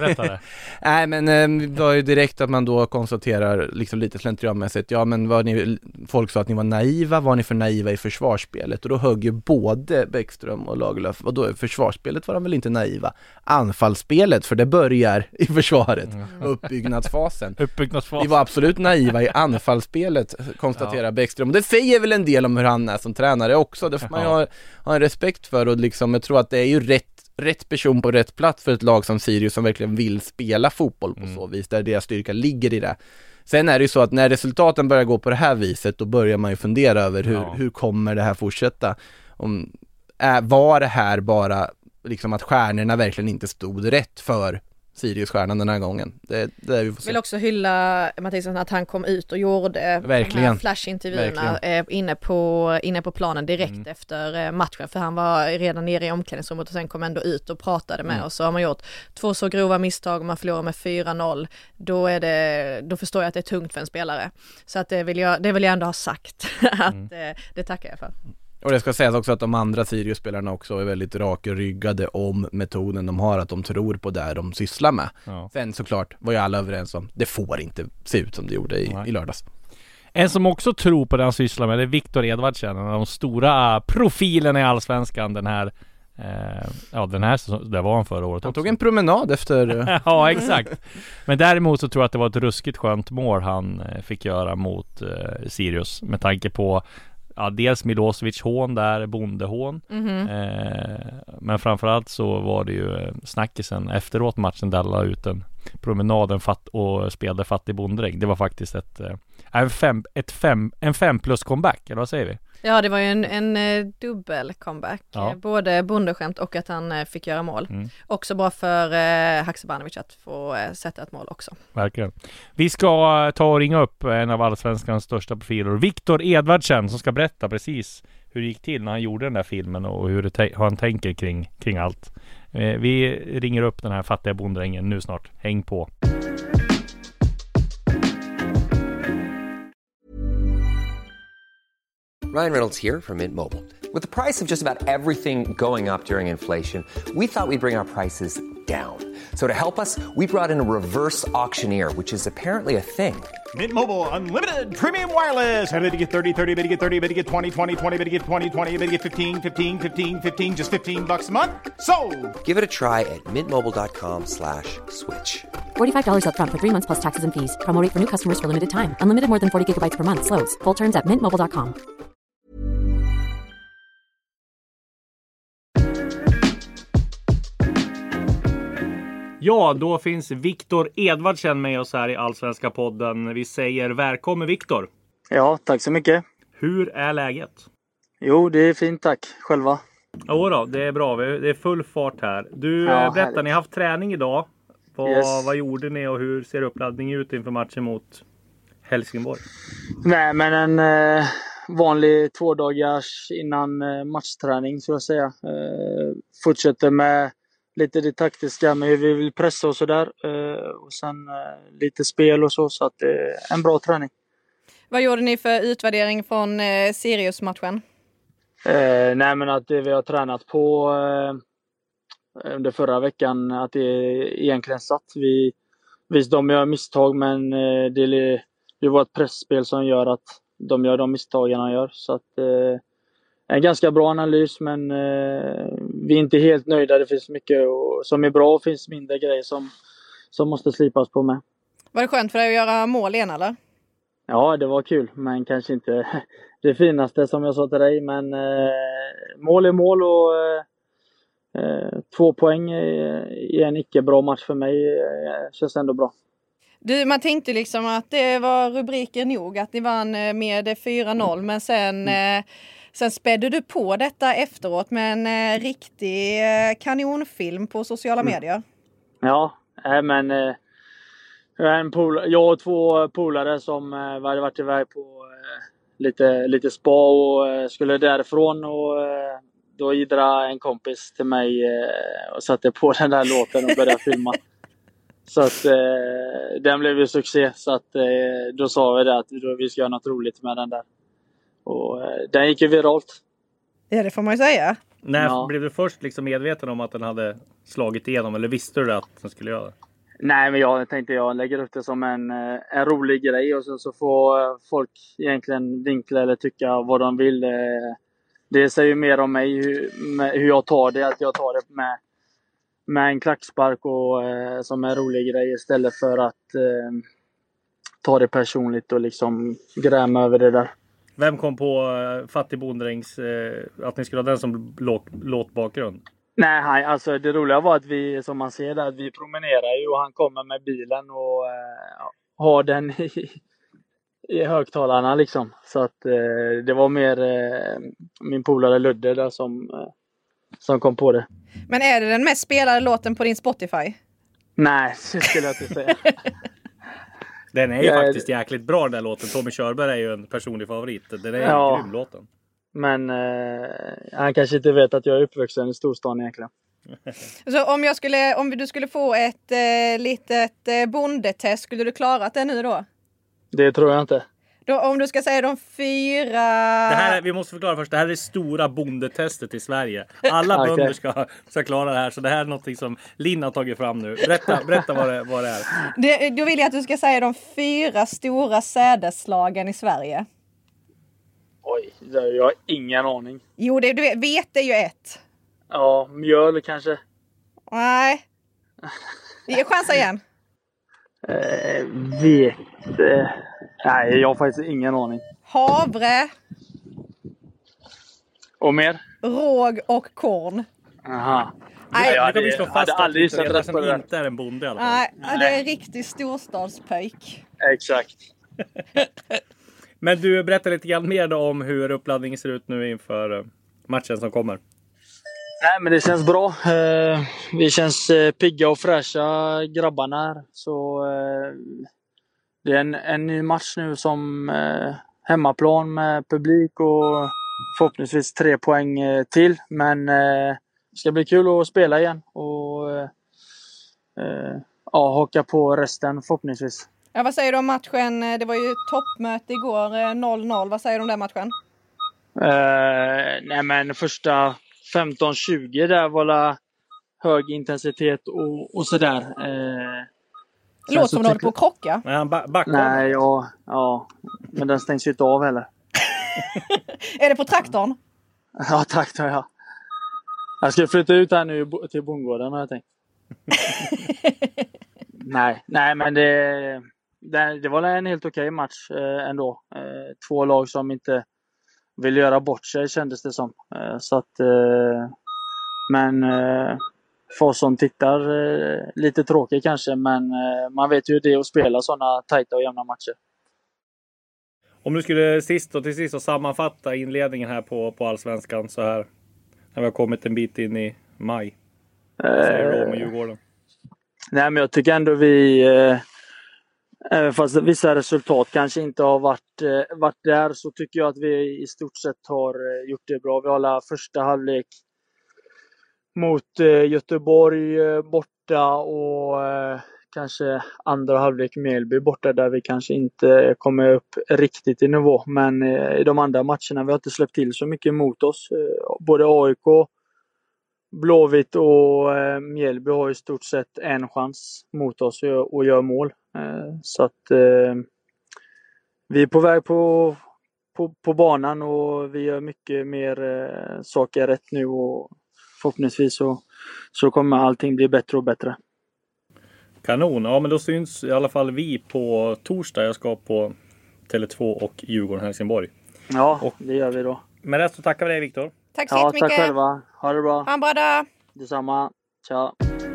Nej, men det var ju direkt att man då konstaterar liksom lite slentrianmässigt, men folk sa att ni var naiva, var ni för naiva i försvarsspelet? Och då högg ju både Bäckström och Lagerlöf, och då försvarsspelet var de väl inte naiva. Anfallsspelet, för det börjar i försvaret, uppbyggnadsfasen. Vi var absolut naiva i anfallsspelet, konstaterar Bäckström. Och det säger väl en del om hur han är som tränare också. Det får man ju ha en respekt för, och liksom, jag tror att det är ju rätt rätt person på rätt plats för ett lag som Sirius som verkligen vill spela fotboll på så vis, där deras styrka ligger i det. Sen är det ju så att när resultaten börjar gå på det här viset, då börjar man ju fundera över hur kommer det här fortsätta. Var det här bara liksom att stjärnorna verkligen inte stod rätt för Sirius-stjärnan den här gången? Det vi får se. Vill också hylla Mattisson att han kom ut och gjorde verkligen flash-intervjuerna inne på planen direkt efter matchen, för han var redan nere i omklädningsrummet och sen kom ändå ut och pratade med oss. Så har man gjort 2 så grova misstag och man förlorar med 4-0, då förstår jag att det är tungt för en spelare. Så att det vill jag ändå ha sagt att det tackar jag för. Och det ska sägas också att de andra Sirius-spelarna också är väldigt rakryggade om metoden de har, att de tror på det de sysslar med. Ja. Sen såklart var ju alla överens om det får inte se ut som det gjorde i lördags. En som också tror på det han sysslar med, det är Viktor Edvardsen, en av de stora profilerna i Allsvenskan den här det var han förra året. Han tog en promenad efter... Ja, exakt. Men däremot så tror jag att det var ett ruskigt skönt mål han fick göra mot Sirius, med tanke på dels Milosevic hån där, bondehån. Men framförallt så var det ju snackisen efteråt matchen där la ut en promenaden och spelade fattig bonddräng. Det var faktiskt en 5+ comeback, eller vad säger vi? Ja, det var ju en dubbel comeback. Ja. Både bondeskämt och att han fick göra mål. Också bra för Haksabanovic att få sätta ett mål också. Verkligen. Vi ska ta och ringa upp en av Allsvenskans största profiler, Viktor Edvardsen, som ska berätta precis hur det gick till när han gjorde den där filmen och hur han tänker kring allt. Vi ringer upp den här fattiga bonddrängen nu snart. Häng på! Ryan Reynolds here from Mint Mobile. With the price of just about everything going up during inflation, we thought we'd bring our prices down. So to help us, we brought in a reverse auctioneer, which is apparently a thing. Mint Mobile Unlimited Premium Wireless. How to get 30, 30, bit to get 30, bit to get 20, 20, 20, bit to get 20, 20, bit to get 15, 15, 15, 15, just $15 a month? Sold! Give it a try at mintmobile.com/switch. $45 up front for 3 months plus taxes and fees. Promo rate for new customers for limited time. Unlimited more than 40 gigabytes per month. Slows full terms at mintmobile.com. Ja, då finns Viktor Edvardsen med oss här i Allsvenska podden. Vi säger välkommen Viktor. Ja, tack så mycket. Hur är läget? Jo, det är fint tack. Själva? Jo då, det är bra. Det är full fart här. Du berättar, ni har haft träning idag. Vad gjorde ni och hur ser uppladdningen ut inför matchen mot Helsingborg? Nej, men en vanlig 2-dagars innan matchträning skulle jag säga. Fortsätter med lite det taktiska med hur vi vill pressa och sådär. Och sen lite spel och så att det är en bra träning. Vad gjorde ni för utvärdering från Sirius-matchen? Nej, men att det vi har tränat på under förra veckan, att det egentligen satt. Visst, de gör misstag, men det var ett pressspel som gör att de gör de misstagen de gör. Så att en ganska bra analys, men vi är inte helt nöjda. Det finns mycket som är bra och finns mindre grejer som måste slipas på med. Var det skönt för dig att göra mål igen, eller? Ja, det var kul, men kanske inte det finaste som jag sa till dig. Men mål är mål och 2 poäng i en icke bra match för mig känns ändå bra. Man tänkte liksom att det var rubriker nog, att ni vann med 4-0, men sen spädde du på detta efteråt med en riktig kanonfilm på sociala medier. Ja, men jag och 2 polare som hade varit iväg på lite spa och skulle därifrån, och då idra en kompis till mig och satte på den där låten och började filma. Så att den blev ju succé, så att då sa vi det att vi ska göra något roligt med den där. Och den gick ju viralt. Ja, det får man ju säga. När blev du först liksom medveten om att den hade slagit igenom, eller visste du att den skulle göra det? Nej, men jag tänkte jag lägger upp det som en rolig grej, och så får folk egentligen vinkla eller tycka vad de vill. Det säger ju mer om mig hur jag tar det, att jag tar det med en klackspark och som en rolig grej, istället för att ta det personligt och liksom gräma över det där. Vem kom på fattig bonddrängs att ni skulle ha den som låtbakgrund? Nej, alltså det roliga var att vi, som man ser där, vi promenerar ju och han kommer med bilen och har den i högtalarna liksom. Så att det var mer min polare Ludde där som kom på det. Men är det den mest spelade låten på din Spotify? Nej, det skulle jag inte säga. Den är ju faktiskt jäkligt bra, den där låten. Tommy Körberg är ju en personlig favorit. Den är en grym låten. Men han kanske inte vet att jag är uppvuxen i storstan egentligen. Så om du skulle få ett litet bondetest, skulle du klara det nu då? Det tror jag inte. Då, om du ska säga de 4... Vi måste förklara först, det här är det stora bondetestet i Sverige. Alla bönder ska klara det här, så det här är något som Linn har tagit fram nu. Berätta vad det är. Då vill jag att du ska säga de 4 stora sädesslagen i Sverige. Oj, jag har ingen aning. Jo, du vet det ju ett. Ja, mjöl kanske. Nej. Ge chans igen. Nej, jag har faktiskt ingen aning. Havre. Och mer? Råg och korn. Aha. Nej, jag kan vi slå fast att aldrig det inte är en bonde i alla fall. Nej, det är en riktig storstadspöjk. Exakt. Men du, berättar lite grann mer då om hur uppladdningen ser ut nu inför matchen som kommer. Nej, men det känns bra. Vi känns pigga och fräscha grabbarna här. Så det är en ny match nu som hemmaplan med publik och förhoppningsvis 3 poäng till. Men det ska bli kul att spela igen och haka på resten förhoppningsvis. Ja, vad säger du om matchen? Det var ju toppmöte igår, 0-0. Vad säger du om den matchen? Nej, men första 15-20 där var det hög intensitet och sådär. Det låter som något på att krocka. Nej, ja. Men den stängs ju inte av heller. Är det på traktorn? Ja, traktorn, ja. Jag ska flytta ut här nu till bondgården, har jag tänkt. Nej, men det var en helt okej match ändå. 2 lag som inte vill göra bort sig, kändes det som. Så att, men för oss som tittar lite tråkigt kanske, men man vet ju det att spela sådana tajta och jämna matcher. Om du skulle till sist sammanfatta inledningen här på Allsvenskan så här, när vi har kommit en bit in i maj. Säger du om Djurgården? Nej, men jag tycker ändå fast vissa resultat kanske inte har varit där, så tycker jag att vi i stort sett har gjort det bra. Vi har första halvlek mot Göteborg borta och kanske andra halvlek Mjällby borta, där vi kanske inte kommer upp riktigt i nivå. Men i de andra matcherna vi har inte släppt till så mycket mot oss. Både AIK, Blåvitt och Mjällby har i stort sett en chans mot oss att göra mål. Så att vi är på väg på banan och vi gör mycket mer saker rätt nu, och förhoppningsvis så kommer allting bli bättre och bättre. Kanon, ja, men då syns i alla fall vi på torsdag. Jag ska på Tele2 och Djurgården-Helsingborg. Ja, det gör vi då. Men resten tackar vi dig, Viktor. Tack så mycket. Tack själva. Ha det bra. Ha en bra dag. Detsamma. Ciao.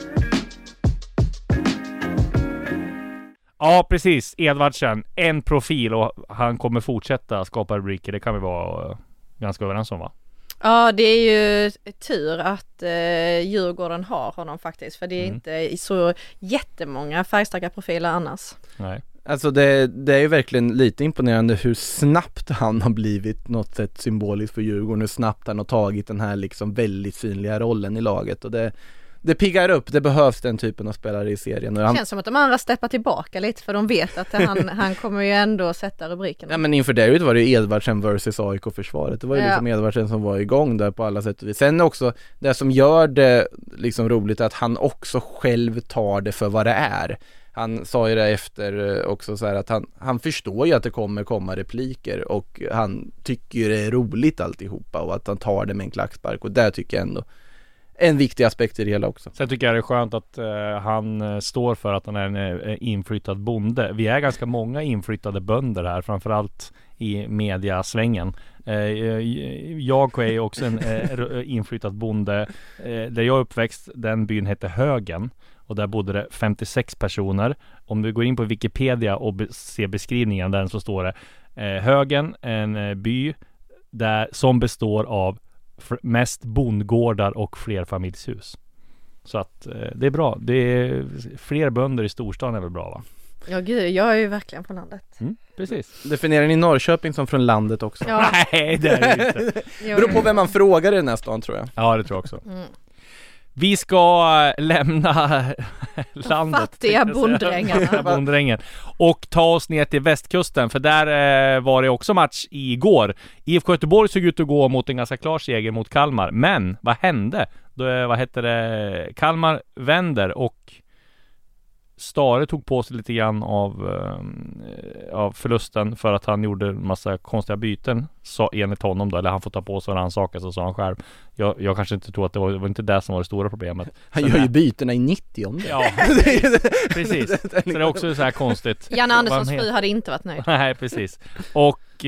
Ja, precis. Edvardsen, en profil, och han kommer fortsätta skapa rubriker. Det kan vi vara ganska överens om, va? Ja, det är ju tur att Djurgården har honom faktiskt. För det är inte så jättemånga färgstarka profiler annars. Nej. Alltså det är ju verkligen lite imponerande hur snabbt han har blivit något sätt symboliskt för Djurgården. Hur snabbt han har tagit den här liksom väldigt synliga rollen i laget. Och det piggar upp, det behövs den typen av spelare i serien. Det känns som att de andra steppar tillbaka lite, för de vet att han kommer ju ändå sätta rubrikerna. Ja, men inför det var det Edvardsen versus AIK-försvaret. Det var ju liksom Edvardsen som var igång där på alla sätt och vis. Sen också, det som gör det liksom roligt är att han också själv tar det för vad det är. Han sa ju det efter också så här att han förstår ju att det kommer komma repliker, och han tycker ju det är roligt alltihopa, och att han tar det med en klackspark, och där tycker jag ändå en viktig aspekt i det hela också. Sen tycker jag det är skönt att han står för att han är en inflyttad bonde. Vi är ganska många inflyttade bönder här, framförallt i mediasvängen. Jag är också en inflyttad bonde. Där jag är uppväxt, den byn hette Högen. Och där bodde det 56 personer. Om du går in på Wikipedia och ser beskrivningen där så står det Högen, en by som består av mest bondgårdar och flerfamiljshus. Så att det är bra. Det är fler bönder i storstan är väl bra, va? Ja gud, jag är ju verkligen från landet. Precis. Definierar ni Norrköping som från landet också? Ja. Nej, det är det inte. Beror på vem man frågar i den här stan, tror jag. Ja, det tror jag också. Vi ska lämna landet. Fattiga bonddrängen. Och ta oss ner till västkusten. För där var det också match igår. IFK Göteborg såg ut att gå mot en ganska klar seger mot Kalmar. Men vad hände? Kalmar vänder och Stare tog på sig lite grann av förlusten för att han gjorde en massa konstiga byten, enligt honom då, eller han får ta på sig vad han sakar, så sa han själv. Jag kanske inte tror att det var inte det som var det stora problemet. Han gör ju bytena i 90 om det. Ja, precis. Så det är också så här konstigt. Janne Anderssons fru hade inte varit nöjd. Nej, precis. Och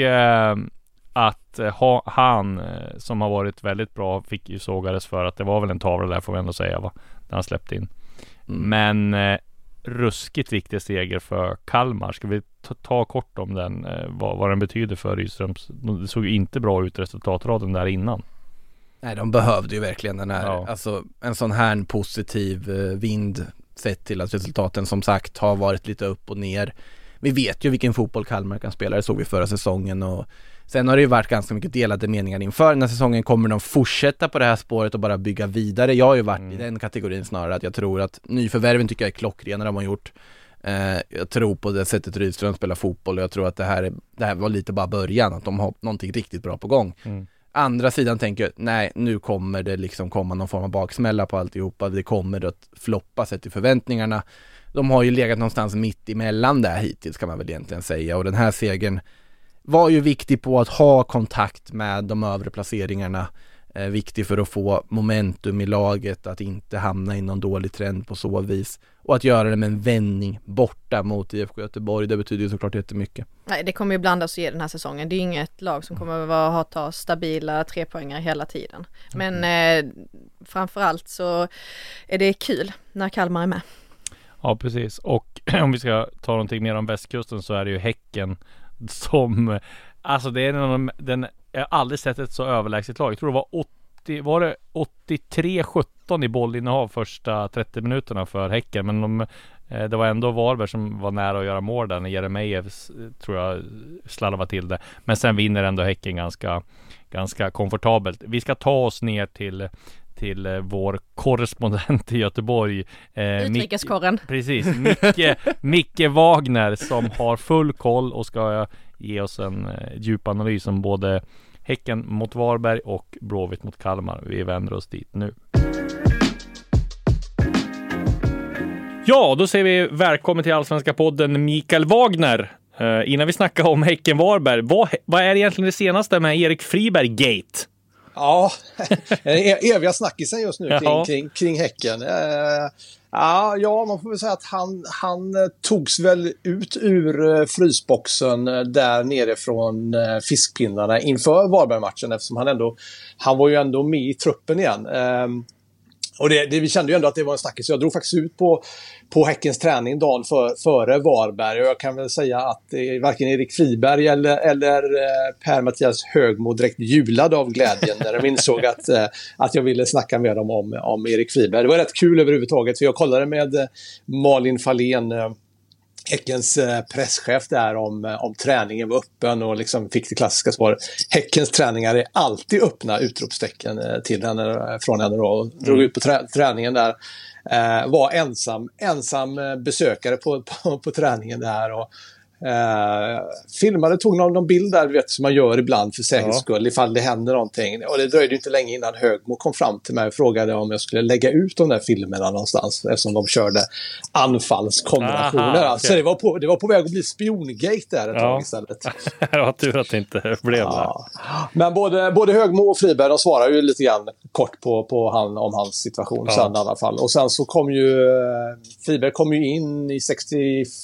att han som har varit väldigt bra fick ju sågades för att det var väl en tavla där, får vi ändå säga, va? Där han släppte in. Men ruskigt viktig seger för Kalmar. Ska vi ta kort om den, vad den betyder för Rydströms? Det såg ju inte bra ut resultatraden där innan. Nej, de behövde ju verkligen den här, alltså en sån här positiv vind, sett till att resultaten som sagt har varit lite upp och ner. Vi vet ju vilken fotboll Kalmar kan spela, det såg vi förra säsongen, och sen har det ju varit ganska mycket delade meningar inför den här säsongen. Kommer de fortsätta på det här spåret och bara bygga vidare? Jag har ju varit i den kategorin snarare, att jag tror att nyförvärven tycker jag är klockrena de har gjort. Jag tror på det sättet Rydström spelar fotboll, och jag tror att det här var lite bara början, att de har någonting riktigt bra på gång. Andra sidan tänker jag, nej, nu kommer det liksom komma någon form av baksmälla på alltihopa. Det kommer att floppa sett till förväntningarna. De har ju legat någonstans mitt emellan där hittills, kan man väl egentligen säga. Och den här segern var ju viktig på att ha kontakt med de övre placeringarna. Viktig för att få momentum i laget, att inte hamna i någon dålig trend på så vis. Och att göra det med en vändning borta mot IFK Göteborg, det betyder ju såklart jättemycket. Nej, det kommer ju blandas och ge den här säsongen. Det är inget lag som kommer att ta stabila 3-poängare hela tiden. Men framförallt så är det kul när Kalmar är med. Ja, precis. Och om vi ska ta någonting mer om västkusten, så är det ju Häcken som, alltså det är jag har aldrig sett ett så överlägset lag. Jag tror det var 83-17 i bollinnehav första 30 minuterna för Häcken, men det var ändå Varberg som var nära att göra mål där när Jeremejeff, tror jag, slarvade till det. Men sen vinner ändå Häcken ganska komfortabelt. Vi ska ta oss ner till vår korrespondent i Göteborg, utrikeskorren. Precis, Micke Wagner, som har full koll och ska ge oss en djup analys om både Häcken mot Varberg och Blåvitt mot Kalmar. Vi vänder oss dit nu. Ja, då säger vi välkommen till Allsvenska podden Mikael Wagner. Innan vi snackar om Häcken Varberg, vad är egentligen det senaste med Erik Friberg Gate? Ja, eviga snackisen just nu kring Häcken. Ja, man får väl säga att han togs väl ut ur frysboxen där nere från fiskpinnarna inför Varberg-matchen, eftersom han var ju ändå med i truppen igen. Och vi kände ju ändå att det var en snackis. Jag drog faktiskt ut på Häckens träning dagen före Varberg, och jag kan väl säga att varken Erik Friberg eller Per-Mattias Högmo direkt julade av glädjen när de insåg att jag ville snacka med dem om Erik Friberg. Det var rätt kul överhuvudtaget, för jag kollade med Malin Fahlén, Häckens presschef där, om träningen var öppen, och liksom fick det klassiska svaret: Häckens träningar är alltid öppna, utropstecken till henne, från henne då, och drog ut på träningen där. Var ensam besökare på träningen där, och filmade, tog någon bild där, du vet, som man gör ibland för säkerhets skull ifall det händer någonting. Och det dröjde inte länge innan Högmo kom fram till mig och frågade om jag skulle lägga ut de där filmerna någonstans, eftersom de körde anfallskombinationer. Så det var på väg att bli spiongate där ett tag istället. Det var tur att det inte blev det. Men både Högmo och Friberg, de svarar ju lite grann kort på om hans situation sen i alla fall. Och sen så kom ju Friberg kom ju in i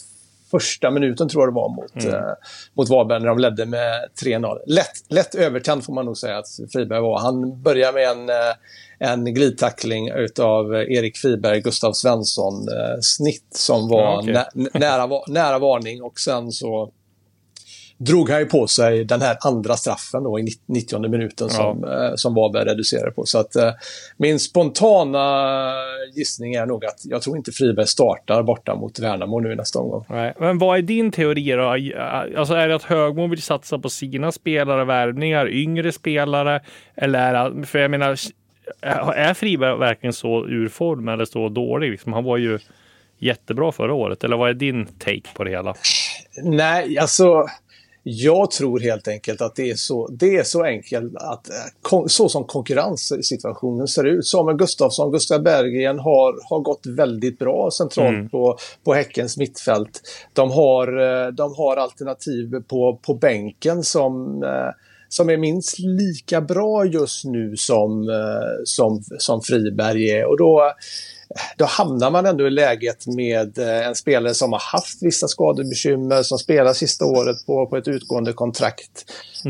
första minuten tror jag det var mot Varberg när de ledde med 3-0. Lätt övertänd får man nog säga att Friberg var. Han började med en glidtackling utav Erik Friberg, Gustav Svensson snitt som var nära varning, och sen så drog han ju på sig den här andra straffen då i 90:e minuten som Varberg reducerade på. Så att min spontana gissning är nog att jag tror inte Friberg startar borta mot Värnamo nu i nästa omgång. Nej. Men vad är din teori då? Alltså är det att Högmo vill satsa på sina spelare, värvningar, yngre spelare, eller för jag menar, är Friberg verkligen så ur form eller så dålig? Liksom, han var ju jättebra förra året. Eller vad är din take på det hela? Nej, alltså jag tror helt enkelt att det är så enkelt att så som konkurrenssituationen ser ut. Samuel Gustafsson, Gustav Berggren har gått väldigt bra centralt på Häckens mittfält. De har alternativ på bänken som är minst lika bra just nu som Friberg är. Och då hamnar man ändå i läget med en spelare som har haft vissa skadebekymmer, som spelar sista året på ett utgående kontrakt.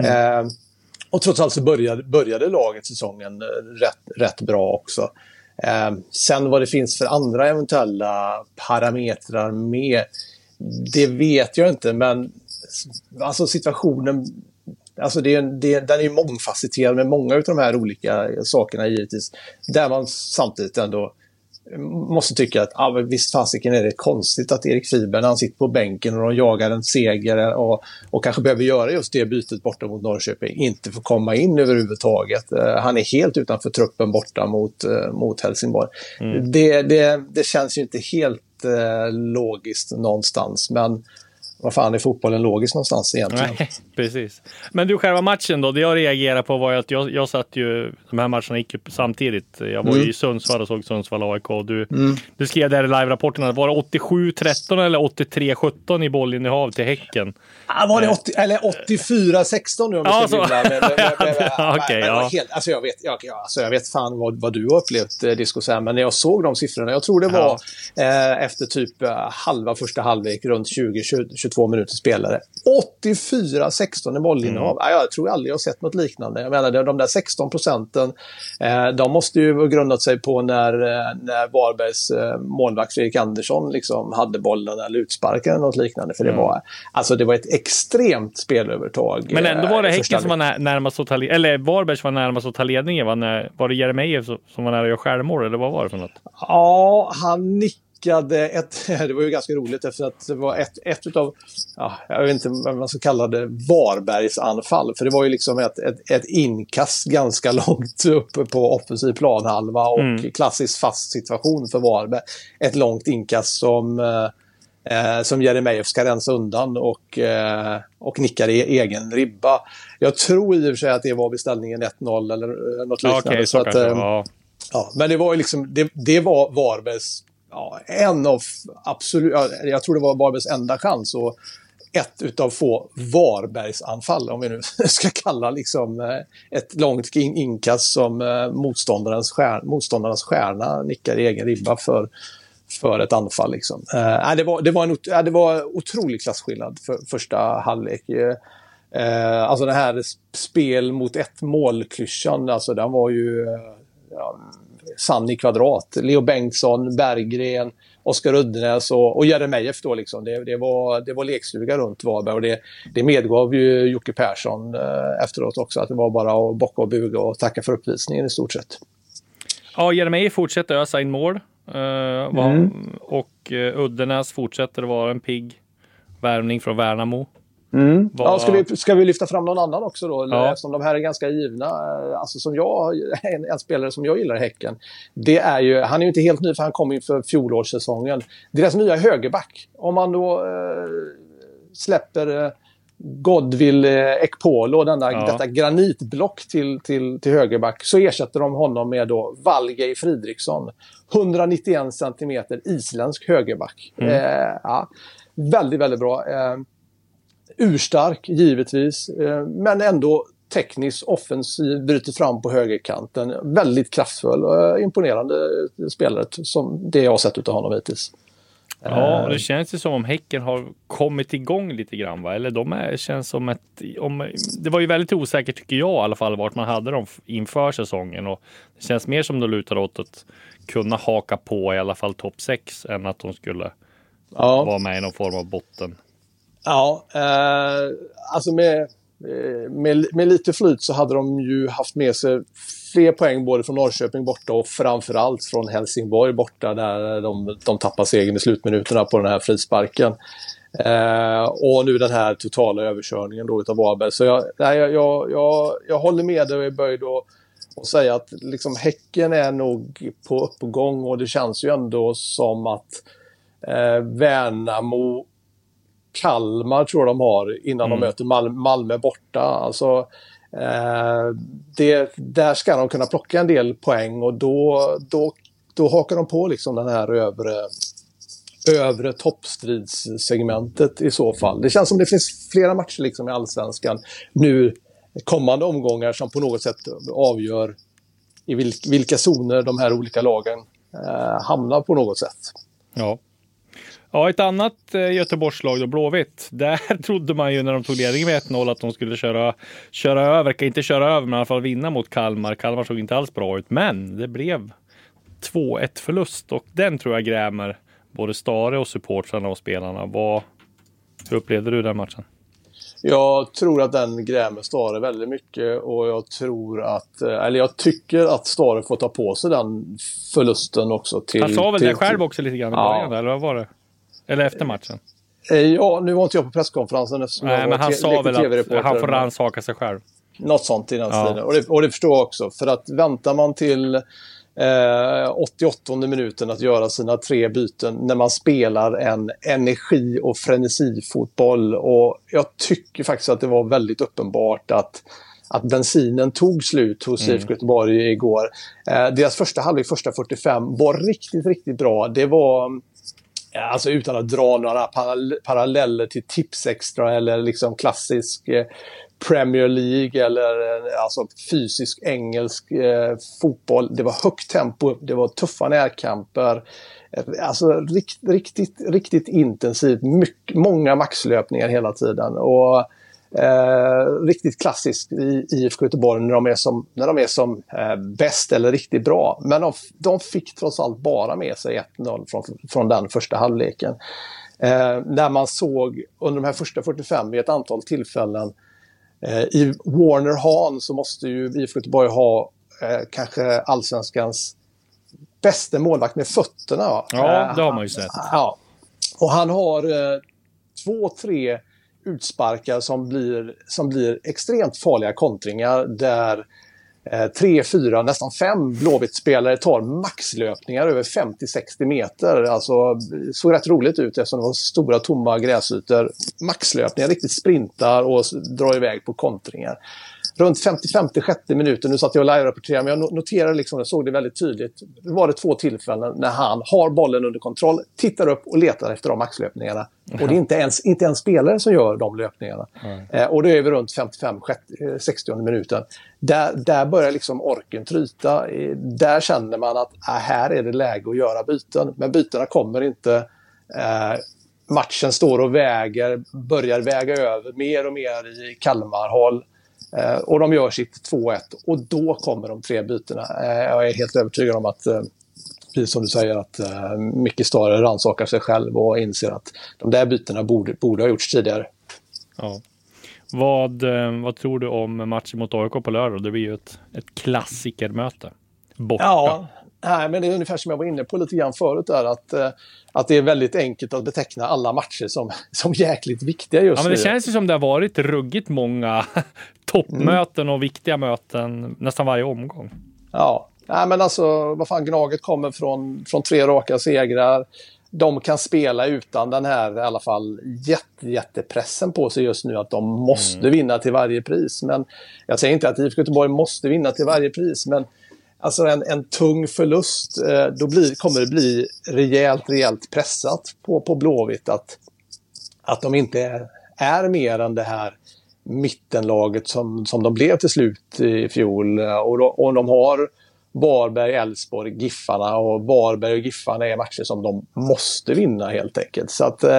Och trots allt så började laget säsongen rätt bra också. Sen vad det finns för andra eventuella parametrar med, det vet jag inte, men alltså situationen, alltså den är mångfacetterad med många av de här olika sakerna givetvis, där man samtidigt ändå måste tycka att visst fasiken är det konstigt att Erik Friberg när han sitter på bänken och de jagar en seger och kanske behöver göra just det bytet borta mot Norrköping, inte får komma in överhuvudtaget. Han är helt utanför truppen borta mot Helsingborg. Det känns ju inte helt logiskt någonstans, men vad fan är fotbollen logiskt någonstans egentligen? Nej, precis. Men du, själva matchen då, det jag reagerade på var att jag satt ju, de här matcherna gick upp samtidigt. Jag var ju i Sundsvall och såg Sundsvall AIK. Du skrev där i live-rapporten att det var 87-13 eller 83-17 i bollinnehav till Häcken. Var det 84-16 nu om vi ska jag vet fan vad du har upplevt, Disco Sam, men när jag såg de siffrorna, jag tror det var efter typ halva första halvlek, runt 20-22 minuter spelare. 84-16 i bollinnehav. Jag tror aldrig jag har sett något liknande. Jag menar, de där 16%, de måste ju ha grundat sig på när Varbergs målvakt Fredrik Andersson liksom hade bollen eller utsparkade eller något liknande. För det var ett extremt spelövertag. Men ändå var det Häcken som var närmast att ta ledningen, eller Varbergs var närmast att ta ledningen. Var det Jeremejeff som var nära att göra självmål, eller vad var det för något? Ja, han det var ju ganska roligt efter att det var ett utav, jag vet inte vad man ska kalla det, Varbergs anfall, för det var ju liksom ett inkast ganska långt uppe på offensiv planhalva och klassisk fast situation för Varberg. Ett långt inkast som Jeremejeff ska rensa undan och nickar i egen ribba. Jag tror i och för sig att det var beställningen 1-0 eller något liknande. Men det var ju liksom det var Varbergs en av absolut, jag tror det var Varbergs enda chans och ett utav få Varbergs anfall, om vi nu ska kalla liksom ett långt inkast som motståndarnas stjärna nickar i egen ribba för ett anfall liksom. Det var otrolig klassskillnad för första halvlek. Alltså det här spel mot ett målklyschan, alltså den var ju sann i kvadrat. Leo Bengtsson, Berggren, Oskar Uddenäs och Jeremejeff då liksom. Det var lekstuga runt Varberg, och det medgav ju Jocke Persson efteråt också, att det var bara att bocka och buga och tacka för uppvisningen i stort sett. Ja, Jeremejeff fortsätter ösa in mål och Uddenäs fortsätter vara en pigg värvning från Värnamo. Ska vi lyfta fram någon annan också då? Eftersom de här är ganska givna. Alltså som en spelare som jag gillar i Häcken, det är ju, han är ju inte helt ny för han kom in för fjolårssäsongen. Deras nya högerback. Om man då släpper Godwill Ekpolo, detta granitblock till högerback, så ersätter de honom med då Valgej Fridriksson. 191 centimeter isländsk högerback. Väldigt, väldigt bra. Urstark givetvis, men ändå tekniskt offensiv, bryter fram på högerkanten, väldigt kraftfull och imponerande spelare som det jag har sett utav honom hittills. Ja, och det känns ju som om Häcken har kommit igång lite grann, va? Eller känns som det var ju väldigt osäkert tycker jag i alla fall vart man hade dem inför säsongen, och det känns mer som de lutar åt att kunna haka på i alla fall topp 6 än att de skulle vara med i någon form av botten. Ja, alltså med lite flyt så hade de ju haft med sig fler poäng både från Norrköping borta och framförallt från Helsingborg borta, där de tappar segern i slutminuterna på den här frisparken. Och nu den här totala överkörningen då utav Varberg. Så jag håller med dig, Böjd, och säga att liksom Häcken är nog på uppgång, och det känns ju ändå som att Värnamo, Kalmar tror jag de har innan de möter Malmö borta. Alltså där ska de kunna plocka en del poäng, och då hakar de på liksom den här övre toppstridssegmentet i så fall. Det känns som det finns flera matcher liksom i Allsvenskan nu kommande omgångar som på något sätt avgör i vilka zoner de här olika lagen hamnar på något sätt. Ja, ett annat Göteborgslag då, Blåvitt. Där trodde man ju när de tog ledningen med 1-0 att de skulle köra över, inte köra över men i alla fall vinna mot Kalmar. Kalmar såg inte alls bra ut, men det blev 2-1 förlust, och den tror jag grämer både Stare och supportrarna och spelarna. Hur upplevde du den matchen? Jag tror att den grämer Stare väldigt mycket, och jag tycker att Stare får ta på sig den förlusten också. Han sa väl det själv också lite grann i början, eller vad var det? Eller efter matchen? Ja, nu var inte jag på presskonferensen. Nej, men han sa väl att han får rannsaka sig själv. Något sånt i den stilen. Och det förstår jag också. För att väntar man till 88:e minuten att göra sina 3 byten när man spelar en energi- och frenesifotboll. Och jag tycker faktiskt att det var väldigt uppenbart att bensinen tog slut hos IFK Göteborg igår. Deras första halvlek, första 45 var riktigt, riktigt bra. Det var, alltså utan att dra några paralleller till Tipsextra eller liksom klassisk Premier League eller alltså fysisk engelsk fotboll. Det var högt tempo, det var tuffa närkamper. Alltså riktigt intensivt, många maxlöpningar hela tiden, och riktigt klassiskt i IFK Göteborg när de är som bäst eller riktigt bra. Men de fick trots allt bara med sig 1-0 från den första halvleken. När man såg under de här första 45 vid ett antal tillfällen i Warner Hahn, så måste ju IFK Göteborg ha kanske allsvenskans bästa målvakt med fötterna. Ja, det har man ju sett. Ja. Och han har 2-3 utsparkar som blir extremt farliga kontringar, där 3-4, nästan 5 Blåvitt-spelare tar maxlöpningar över 50-60 meter. Alltså såg rätt roligt ut eftersom det var stora tomma gräsytor. Maxlöpningar, riktigt sprintar och drar iväg på kontringar. Runt 50-56 minuter, nu satt jag och live-rapporterade, men jag noterade liksom, jag såg det väldigt tydligt. Det var 2 tillfällen när han har bollen under kontroll, tittar upp och letar efter de maxlöpningarna. Och det är inte ens spelare som gör de löpningarna. Och då är vi runt 55-60 minuten. Där börjar liksom orken tryta. Där känner man att här är det läge att göra byten. Men bytena kommer inte. Matchen står och börjar väga över mer och mer i Kalmar-håll. Och de gör sitt 2-1, och då kommer de 3 bytena. Jag är helt övertygad om att, precis som du säger, att Micke Stare rannsakar sig själv och inser att de där bytena borde ha gjorts tidigare. Ja. Vad tror du om matchen mot AIK på lördag? Det blir ju ett klassikermöte borta. Ja, nej, men det är ungefär som jag var inne på lite grann förut där, att det är väldigt enkelt att beteckna alla matcher som jäkligt viktiga just nu. Ja, men det känns ju som det har varit ruggigt många toppmöten och viktiga möten nästan varje omgång. Ja, nej, men alltså vad fan, Gnaget kommer från 3 raka segrar. De kan spela utan den här i alla fall jättepressen på sig just nu att de måste vinna till varje pris. Men jag säger inte att IFK Göteborg måste vinna till varje pris, men alltså en tung förlust, då kommer det bli rejält pressat på Blåvitt att de inte är mer än det här mittenlaget som de blev till slut i fjol. Och de har Varberg, Elfsborg, Giffarna, och Varberg och Giffarna är matcher som de måste vinna helt enkelt. Så att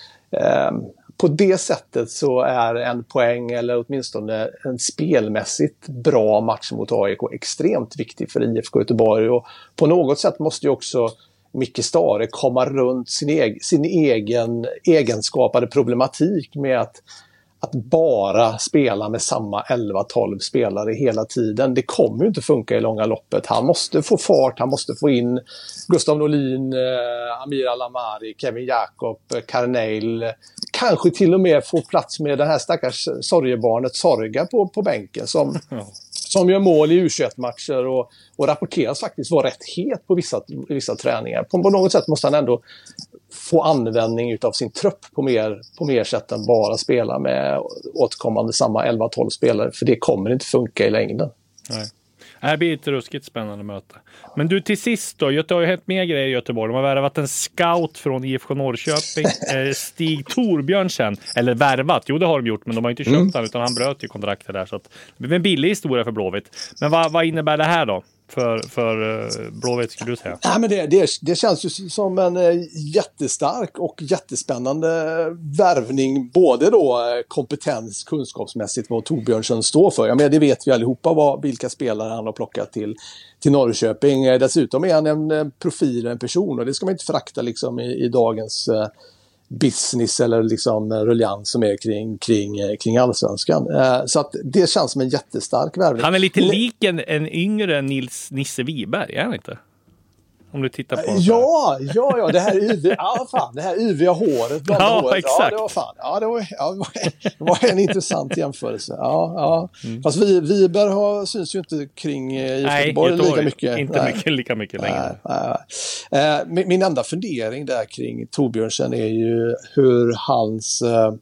på det sättet så är en poäng eller åtminstone en spelmässigt bra match mot AIK extremt viktig för IFK Göteborg, och på något sätt måste ju också Micke Stare komma runt sin egen egenskapade problematik med att bara spela med samma 11-12 spelare hela tiden. Det kommer ju inte funka i långa loppet. Han måste få fart, han måste få in Gustav Norlin, Amir Al-Amari, Kevin Jakob, Karneil. Kanske till och med få plats med det här stackars sorgebarnet Sorga på bänken som gör mål i U21-matcher och rapporteras faktiskt vara rätt het på vissa träningar. På något sätt måste han ändå få användning utav sin trupp på mer sätt än bara spela med återkommande samma 11-12 spelare, för det kommer inte funka i längden. Nej. Det här blir ett ruskigt spännande möte. Men du, till sist då, det har ju hänt mer grejer i Göteborg. De har värvat en scout från IFK Norrköping, Stig Torbjörnsen. Eller värvat, jo det har de gjort, men de har inte köpt han, utan han bröt ju kontraktet där. Så att, det blir en billig historia för Blåvitt. Men vad innebär det här då? För Blåvitt, skulle du säga? Ja, men det känns ju som en jättestark och jättespännande värvning, både då kunskapsmässigt vad Torbjörnsen står för. Ja, men det vet vi allihopa vilka spelare han har plockat till Norrköping. Dessutom är han en profil, en person, och det ska man inte förakta liksom i dagens business eller liksom ruljans som är kring allsvenskan. Så att det känns som en jättestark värvning. Han är lite lik en yngre Nisse Wiberg, är han inte? Om du tittar på Ja, det här yviga håret, blonda håret. Exakt. Det var en intressant jämförelse. Ja. Fast Wiberg syns ju inte kring Göteborg lika mycket. Inte lika mycket längre. Min enda fundering där kring Torbjörnsen är ju hur hans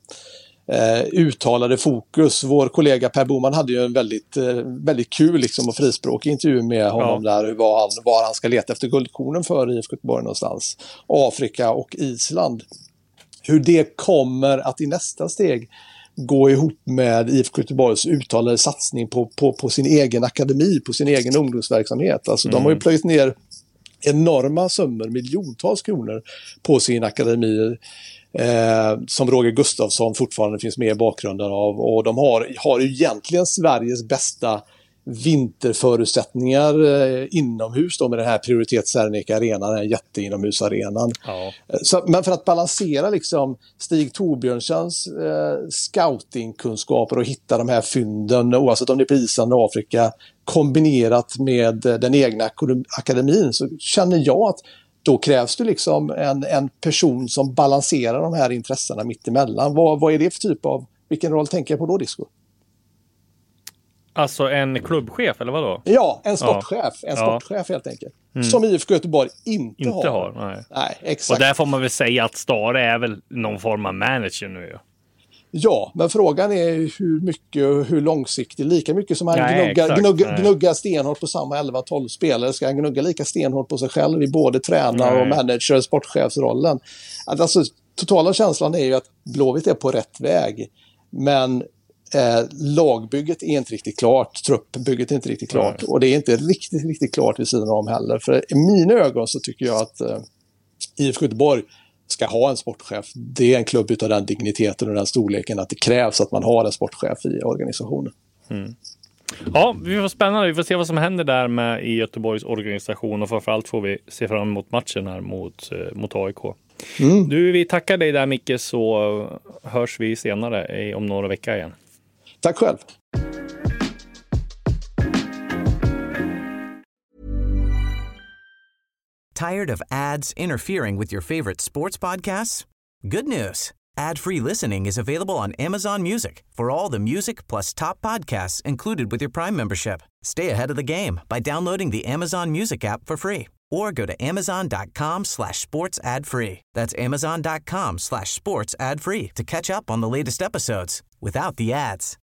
uttalade fokus. Vår kollega Per Boman hade ju en väldigt kul liksom, och frispråkig intervju med honom där, var han ska leta efter guldkornen för IFK Göteborg någonstans. Afrika och Island. Hur det kommer att i nästa steg gå ihop med IFK Göteborgs uttalade satsning på sin egen akademi, på sin egen ungdomsverksamhet. Alltså de har ju plöjt ner enorma summor, miljontals kronor på sin akademi, som Roger Gustafsson fortfarande finns med i bakgrunden av, och de har ju egentligen Sveriges bästa vinterförutsättningar inomhus då, med den här prioritetsärnika arenan, den här jätteinomhusarenan. Men för att balansera liksom Stig Torbjörnsens scoutingkunskaper och hitta de här fynden, oavsett om det är på Island och Afrika, kombinerat med den egna akademin, så känner jag att då krävs det liksom en person som balanserar de här intressena mittemellan. Vad är det för typ av, vilken roll tänker jag på då, Disco? Alltså en klubbchef, eller vadå? Ja, en sportchef. Sportchef helt enkelt. Som IFK Göteborg inte har. Nej, exakt. Och där får man väl säga att Stare är väl någon form av manager nu. Ja, men frågan är hur mycket och hur långsiktigt. Lika mycket som han gnuggar stenhårt på samma 11-12 spelare, ska han gnugga lika stenhårt på sig själv i både tränar och manager, sportchefsrollen. Alltså, totala känslan är ju att Blåvitt är på rätt väg, men lagbygget är inte riktigt klart, truppbygget är inte riktigt klart, och det är inte riktigt klart vid sidan om heller. För i mina ögon så tycker jag att IFK Göteborg ska ha en sportchef. Det är en klubb utav den digniteten och den storleken att det krävs att man har en sportchef i organisationen. Ja, vi får spännande. Vi får se vad som händer där med i Göteborgs organisation, och framförallt får vi se fram emot matchen här mot AIK. Du, vi tackar dig där, Micke, så hörs vi senare om några veckor igen. Tack själv. Tired of ads interfering with your favorite sports podcasts? Good news. Ad-free listening is available on Amazon Music for all the music plus top podcasts included with your Prime membership. Stay ahead of the game by downloading the Amazon Music app for free or go to amazon.com/sports ad free. That's amazon.com/sports ad free to catch up on the latest episodes without the ads.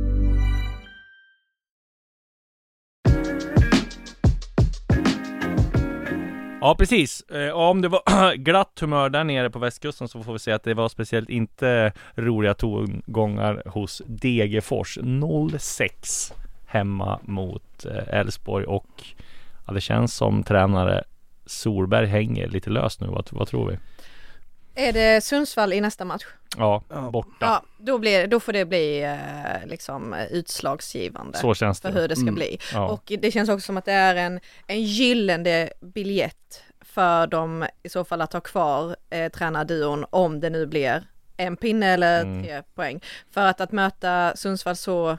Ja, precis. Om det var glatt humör där nere på västkusten, så får vi säga att det var speciellt inte roliga tongångar hos Degerfors. 0-6 hemma mot Elfsborg, och det känns som tränare Solberg hänger lite löst nu. Vad tror vi? Är det Sundsvall i nästa match? Ja, borta. Ja, då får det bli liksom utslagsgivande. Så känns det. För hur det ska bli. Ja. Och det känns också som att det är en gyllene biljett för dem i så fall att ha kvar tränarduon om det nu blir en pinne eller 3 poäng. För att möta Sundsvall så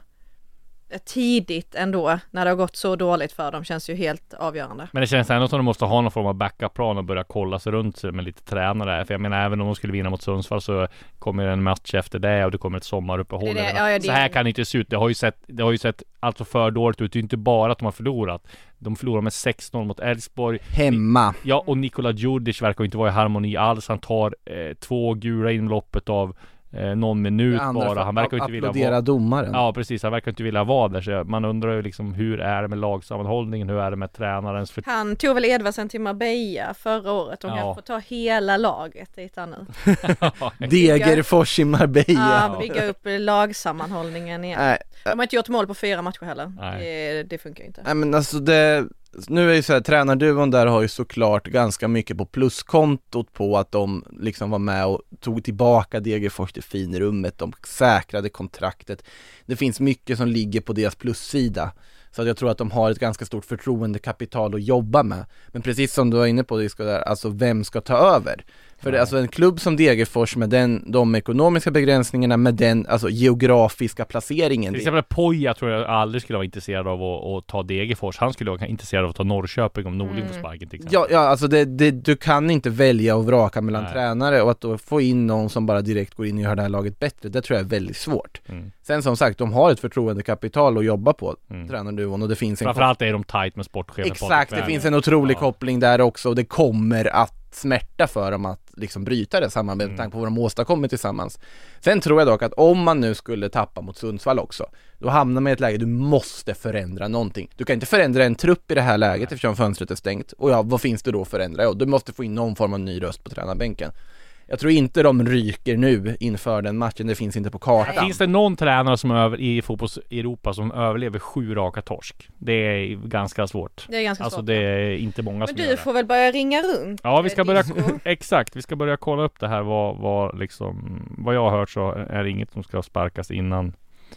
tidigt ändå, när det har gått så dåligt för dem, känns ju helt avgörande. Men det känns ändå som att de måste ha någon form av backup-plan och börja kolla sig runt sig med lite tränare. För jag menar, även om de skulle vinna mot Sundsvall så kommer en match efter det och det kommer ett sommaruppehåll. Så här kan det inte se ut. Det har ju sett alltså för dåligt ut. Det är inte bara att de har förlorat. De förlorar med 6-0 mot Elfsborg. Hemma. Ja, och Nikola Djurdjic verkar inte vara i harmoni alls. Han tar 2 gula inloppet av någon minut bara. Han verkar inte vilja vara domaren. Ja, precis. Han verkar inte vilja vara där. Så man undrar ju liksom, hur är det med lagsammanhållningen? Hur är det med tränarens... Han tog väl Edvardsen till Marbella förra året. De kan få ta hela laget dit nu. Degerfors i Marbella. Ja, bygga upp lagsammanhållningen igen. De har inte gjort mål på 4 matcher heller. Det funkar inte. Nej, men alltså nu är ju så här, tränarduon där har ju såklart ganska mycket på pluskontot på att de liksom var med och tog tillbaka Degerfors till finrummet, de säkrade kontraktet. Det finns mycket som ligger på deras plussida. Så att jag tror att de har ett ganska stort förtroendekapital att jobba med. Men precis som du var inne på, alltså vem ska ta över? För det, alltså en klubb som Degerfors med de ekonomiska begränsningarna, med den alltså geografiska placeringen. Till exempel Poja tror jag aldrig skulle vara intresserad av att ta Degerfors. Han skulle vara intresserad av att ta Norrköping om Norling får sparken till exempel. Ja, alltså du kan inte välja och vraka mellan tränare, och att då få in någon som bara direkt går in och gör det här laget bättre, det tror jag är väldigt svårt. Sen som sagt, de har ett förtroendekapital att jobba på, tränarduon, och det finns framförallt är de tight med sportchefen. Exakt, det finns en otrolig koppling där också, och det kommer att smärta för dem att liksom bryta det samarbetet med tanke på vad de åstadkommit tillsammans. Sen tror jag dock att om man nu skulle tappa mot Sundsvall också, då hamnar man i ett läge du måste förändra någonting. Du kan inte förändra en trupp i det här läget eftersom fönstret är stängt. Och vad finns det då att förändra? Ja, du måste få in någon form av ny röst på tränarbänken. Jag tror inte de ryker nu inför den matchen. Det finns inte på kartan. Finns det någon tränare som i fotbolls-Europa som överlever 7 raka torsk? Det är ganska svårt. Det är ganska svårt. Det är inte många som gör det. Men du får väl börja ringa runt. Ja, vi ska börja exakt. Vi ska börja kolla upp det här. Vad jag har hört så är det inget som ska sparkas innan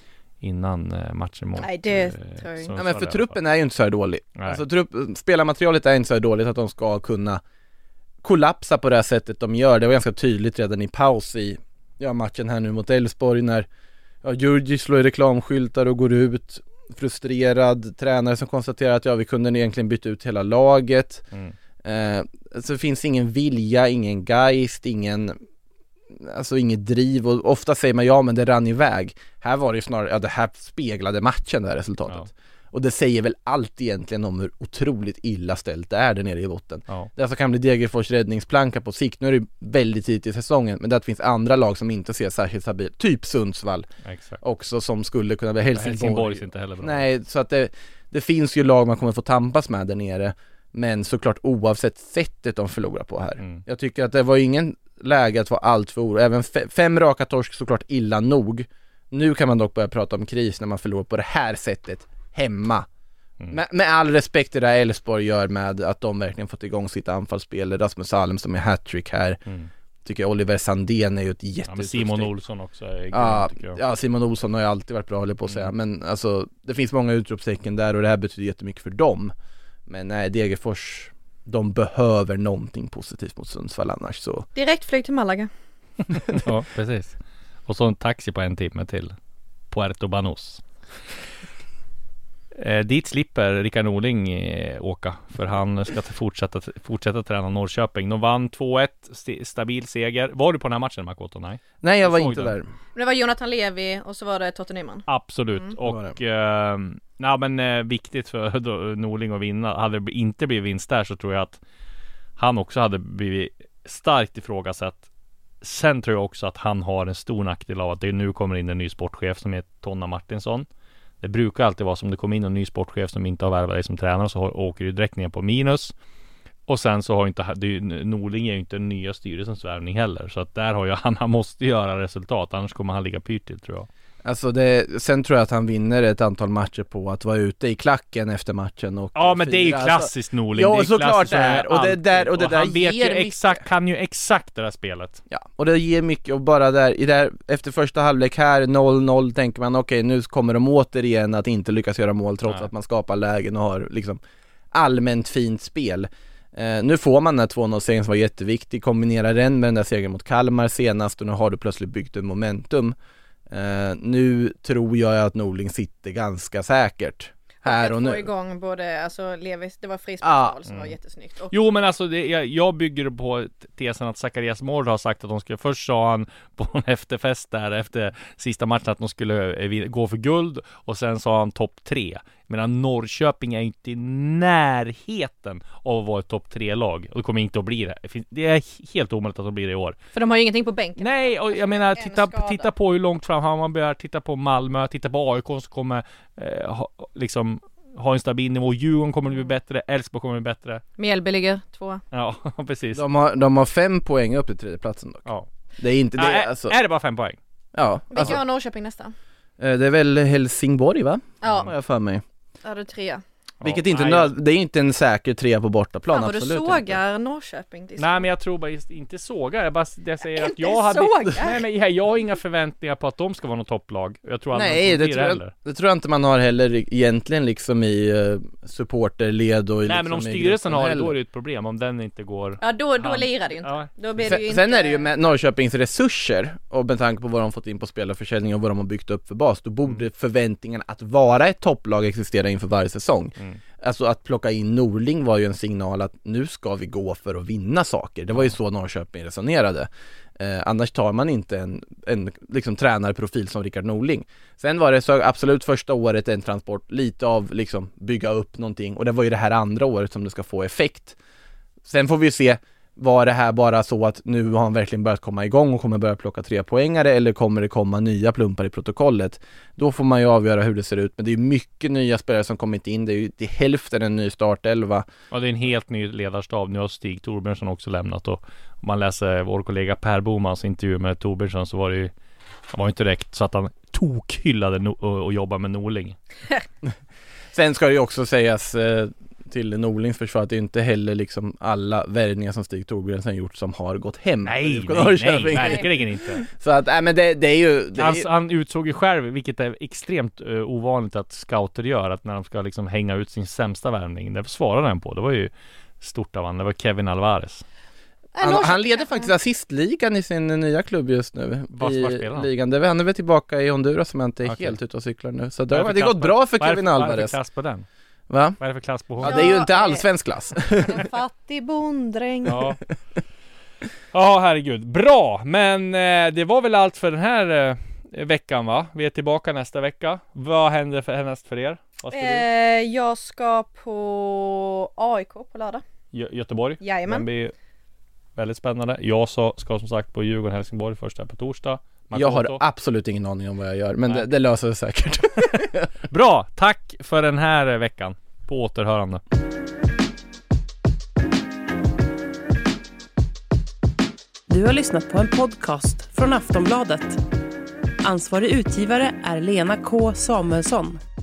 matchen mot. Nej, det tror jag inte. Ja, men för truppen är ju inte så här dålig. Alltså spelarmaterialet är inte så här dåligt att de ska kunna kollapsa på det här sättet de gör. Det var ganska tydligt redan i paus i matchen här nu mot Elfsborg när Djurdjic slår i reklamskyltar och går ut frustrerad, tränare som konstaterar att vi kunde egentligen byta ut hela laget. Så det finns ingen vilja, ingen geist, inget driv, och ofta säger man men det rann iväg. Här var det snarare, det här speglade matchen, det här resultatet. Och det säger väl allt egentligen om hur otroligt illa ställt det är där nere i botten. Det alltså kan bli Degerfors räddningsplanka på sikt. Nu är det väldigt tidigt i säsongen, men det finns andra lag som inte ser särskilt stabilt. Typ Sundsvall. Exakt. Också som skulle kunna vara Helsingborg inte heller bra. Nej, så att det finns ju lag man kommer få tampas med där nere. Men såklart oavsett sättet de förlorar på här. Jag tycker att det var ingen läge att vara allt för oro. Även 5 raka torsk såklart illa nog. Nu kan man dock börja prata om kris när man förlorar på det här sättet hemma. Med all respekt till det Elfsborg gör med att de verkligen fått igång sitt anfallsspel. Rasmus Alm som är hattrick här. Tycker jag Oliver Sandén är ju ett jättestort Simon Olsson också är grym, tycker jag. Ja, Simon Olsson har ju alltid varit bra, håller på att säga. Men alltså, det finns många utropstecken där och det här betyder jättemycket för dem. Men nej, Degerfors, de behöver någonting positivt mot Sundsvall annars så. Direkt flyg till Malaga. Ja, precis. Och så en taxi på 1 timme till Puerto Banús. Dit slipper Rickard Norling åka, för han ska fortsätta träna Norrköping. De vann 2-1, stabil seger. Var du på den här matchen, Makoto? Nej, jag var inte där. Det var Jonathan Levi och så var det Totte Nyman. Absolut. Och viktigt för Norling att vinna. Hade det inte blivit vinst där så tror jag att han också hade blivit starkt ifrågasatt. Sen tror jag också att han har en stor nackdel av att det nu kommer in en ny sportchef som är Tonna Martinsson. Det brukar alltid vara som det kommer in en ny sportchef som inte har värvat dig som tränare, så åker du direkt ner på minus. Och sen så har inte Norling är ju inte den nya styrelsens värvning heller, så att där har ju han måste göra resultat, annars kommer han ligga pyrt till, tror jag. Alltså sen tror jag att han vinner ett antal matcher på att vara ute i klacken efter matchen och ja, men det är ju klassiskt Norling. Ja, såklart det är. Och det där han vet ger ju exakt, kan ju exakt det där spelet. Ja, och det ger mycket. Och bara där efter första halvlek här 0-0 tänker man okej, nu kommer de återigen att inte lyckas göra mål trots att man skapar lägen och har liksom allmänt fint spel. Nu får man den här 2-0-segern som var jätteviktig. Kombinera den med den där segern mot Kalmar senast och nu har du plötsligt byggt en momentum. Nu tror jag att Norling sitter ganska säkert här och nu. Få igång både, alltså Levis, det var frispelsmål som var jättesnyggt. Och... Jo, men alltså jag bygger på tesen att Zacharias Mård har sagt att de skulle, först sa han på en efterfest där efter sista matchen att de skulle gå för guld och sen sa han topp 3. Medan Norrköping är inte i närheten av att vara ett topp 3-lag. Och det kommer inte att bli det. Det är helt omöjligt att de blir det i år. För de har ju ingenting på bänken. Nej, och jag menar, titta på hur långt fram Hammarby är. Titta på Malmö, titta på AIK som kommer ha en stabil nivå. Djurgården kommer att bli bättre, Elfsborg kommer att bli bättre. Mjällby ligger 2. Ja, precis. De har 5 poäng upp till 3:e platsen dock. Ja. Det är inte det, alltså. Är det bara 5 poäng? Ja. Vilka har Norrköping nästa? Det är väl Helsingborg, va? Ja. Har jag för mig. Ja, det är 3. Vilket inte det är inte en säker 3 på bortaplan, absolut inte. Du sågar inte. Norrköping. Nej, men jag tror bara inte sågar. Jag säger att jag har inga förväntningar på att de ska vara något topplag. Jag tror det tror jag inte man har heller egentligen liksom i supporterled och nej, liksom men om styrelsen har det, då är det ett problem om den inte går. Ja, då lirar det ju inte. Ja. Då blir det ju sen är det ju med Norrköpings resurser och med tanke på vad de fått in på spelarförsäljning och vad de har byggt upp för bas, då borde förväntningen att vara ett topplag existera inför varje säsong. Alltså att plocka in Norling var ju en signal att nu ska vi gå för att vinna saker. Det var ju så Norrköping resonerade. Annars tar man inte en liksom tränarprofil som Rickard Norling. Sen var det så absolut första året en transport, lite av liksom bygga upp någonting. Och det var ju det här andra året som det ska få effekt. Sen får vi se, var det här bara så att nu har han verkligen börjat komma igång och kommer börja plocka 3-poängare eller kommer det komma nya plumpar i protokollet? Då får man ju avgöra hur det ser ut. Men det är mycket nya spelare som kommit in. Det är ju till hälften en ny startelva. Ja, det är en helt ny ledarstab. Nu har Stig Torbjörnsson också lämnat och om man läser vår kollega Per Bomans intervju med Torbjörnsson så var det ju, han var inte direkt så att han tokhyllade och jobba med Norling. Sen ska det ju också sägas till Norlings försvar att det är inte heller liksom alla värvningar som Stig Torbjörnsson gjort som har gått hem. Nej, verkligen inte. Så att, men det är ju... Han utsåg ju själv, vilket är extremt ovanligt att scouter gör, att när de ska liksom hänga ut sin sämsta värvning, det svarade han på. Det var ju stort av han, det var Kevin Alvarez. Han leder faktiskt assistligan i sin nya klubb just nu. Var spelar ligan. Han är väl tillbaka i Honduras som inte är helt ute och cyklar nu. Så det har gått bra för Kevin Alvarez. Vad är det för klass på den? Va? Vad är det för klass på honom? Ja, det är ju inte alls svensk klass. En fattig bonddräng. Ja, herregud. Bra, men det var väl allt för den här veckan, va? Vi är tillbaka nästa vecka. Vad händer härnäst för er? Vad ska du? Jag ska på AIK på lördag. Göteborg. Jajamän. Den blir väldigt spännande. Jag ska som sagt på Djurgården Helsingborg först här på torsdag. Jag har absolut ingen aning om vad jag gör, men det löser sig säkert. Bra, tack för den här veckan. På återhörande. Du har lyssnat på en podcast från Aftonbladet. Ansvarig utgivare är Lena K. Samuelsson.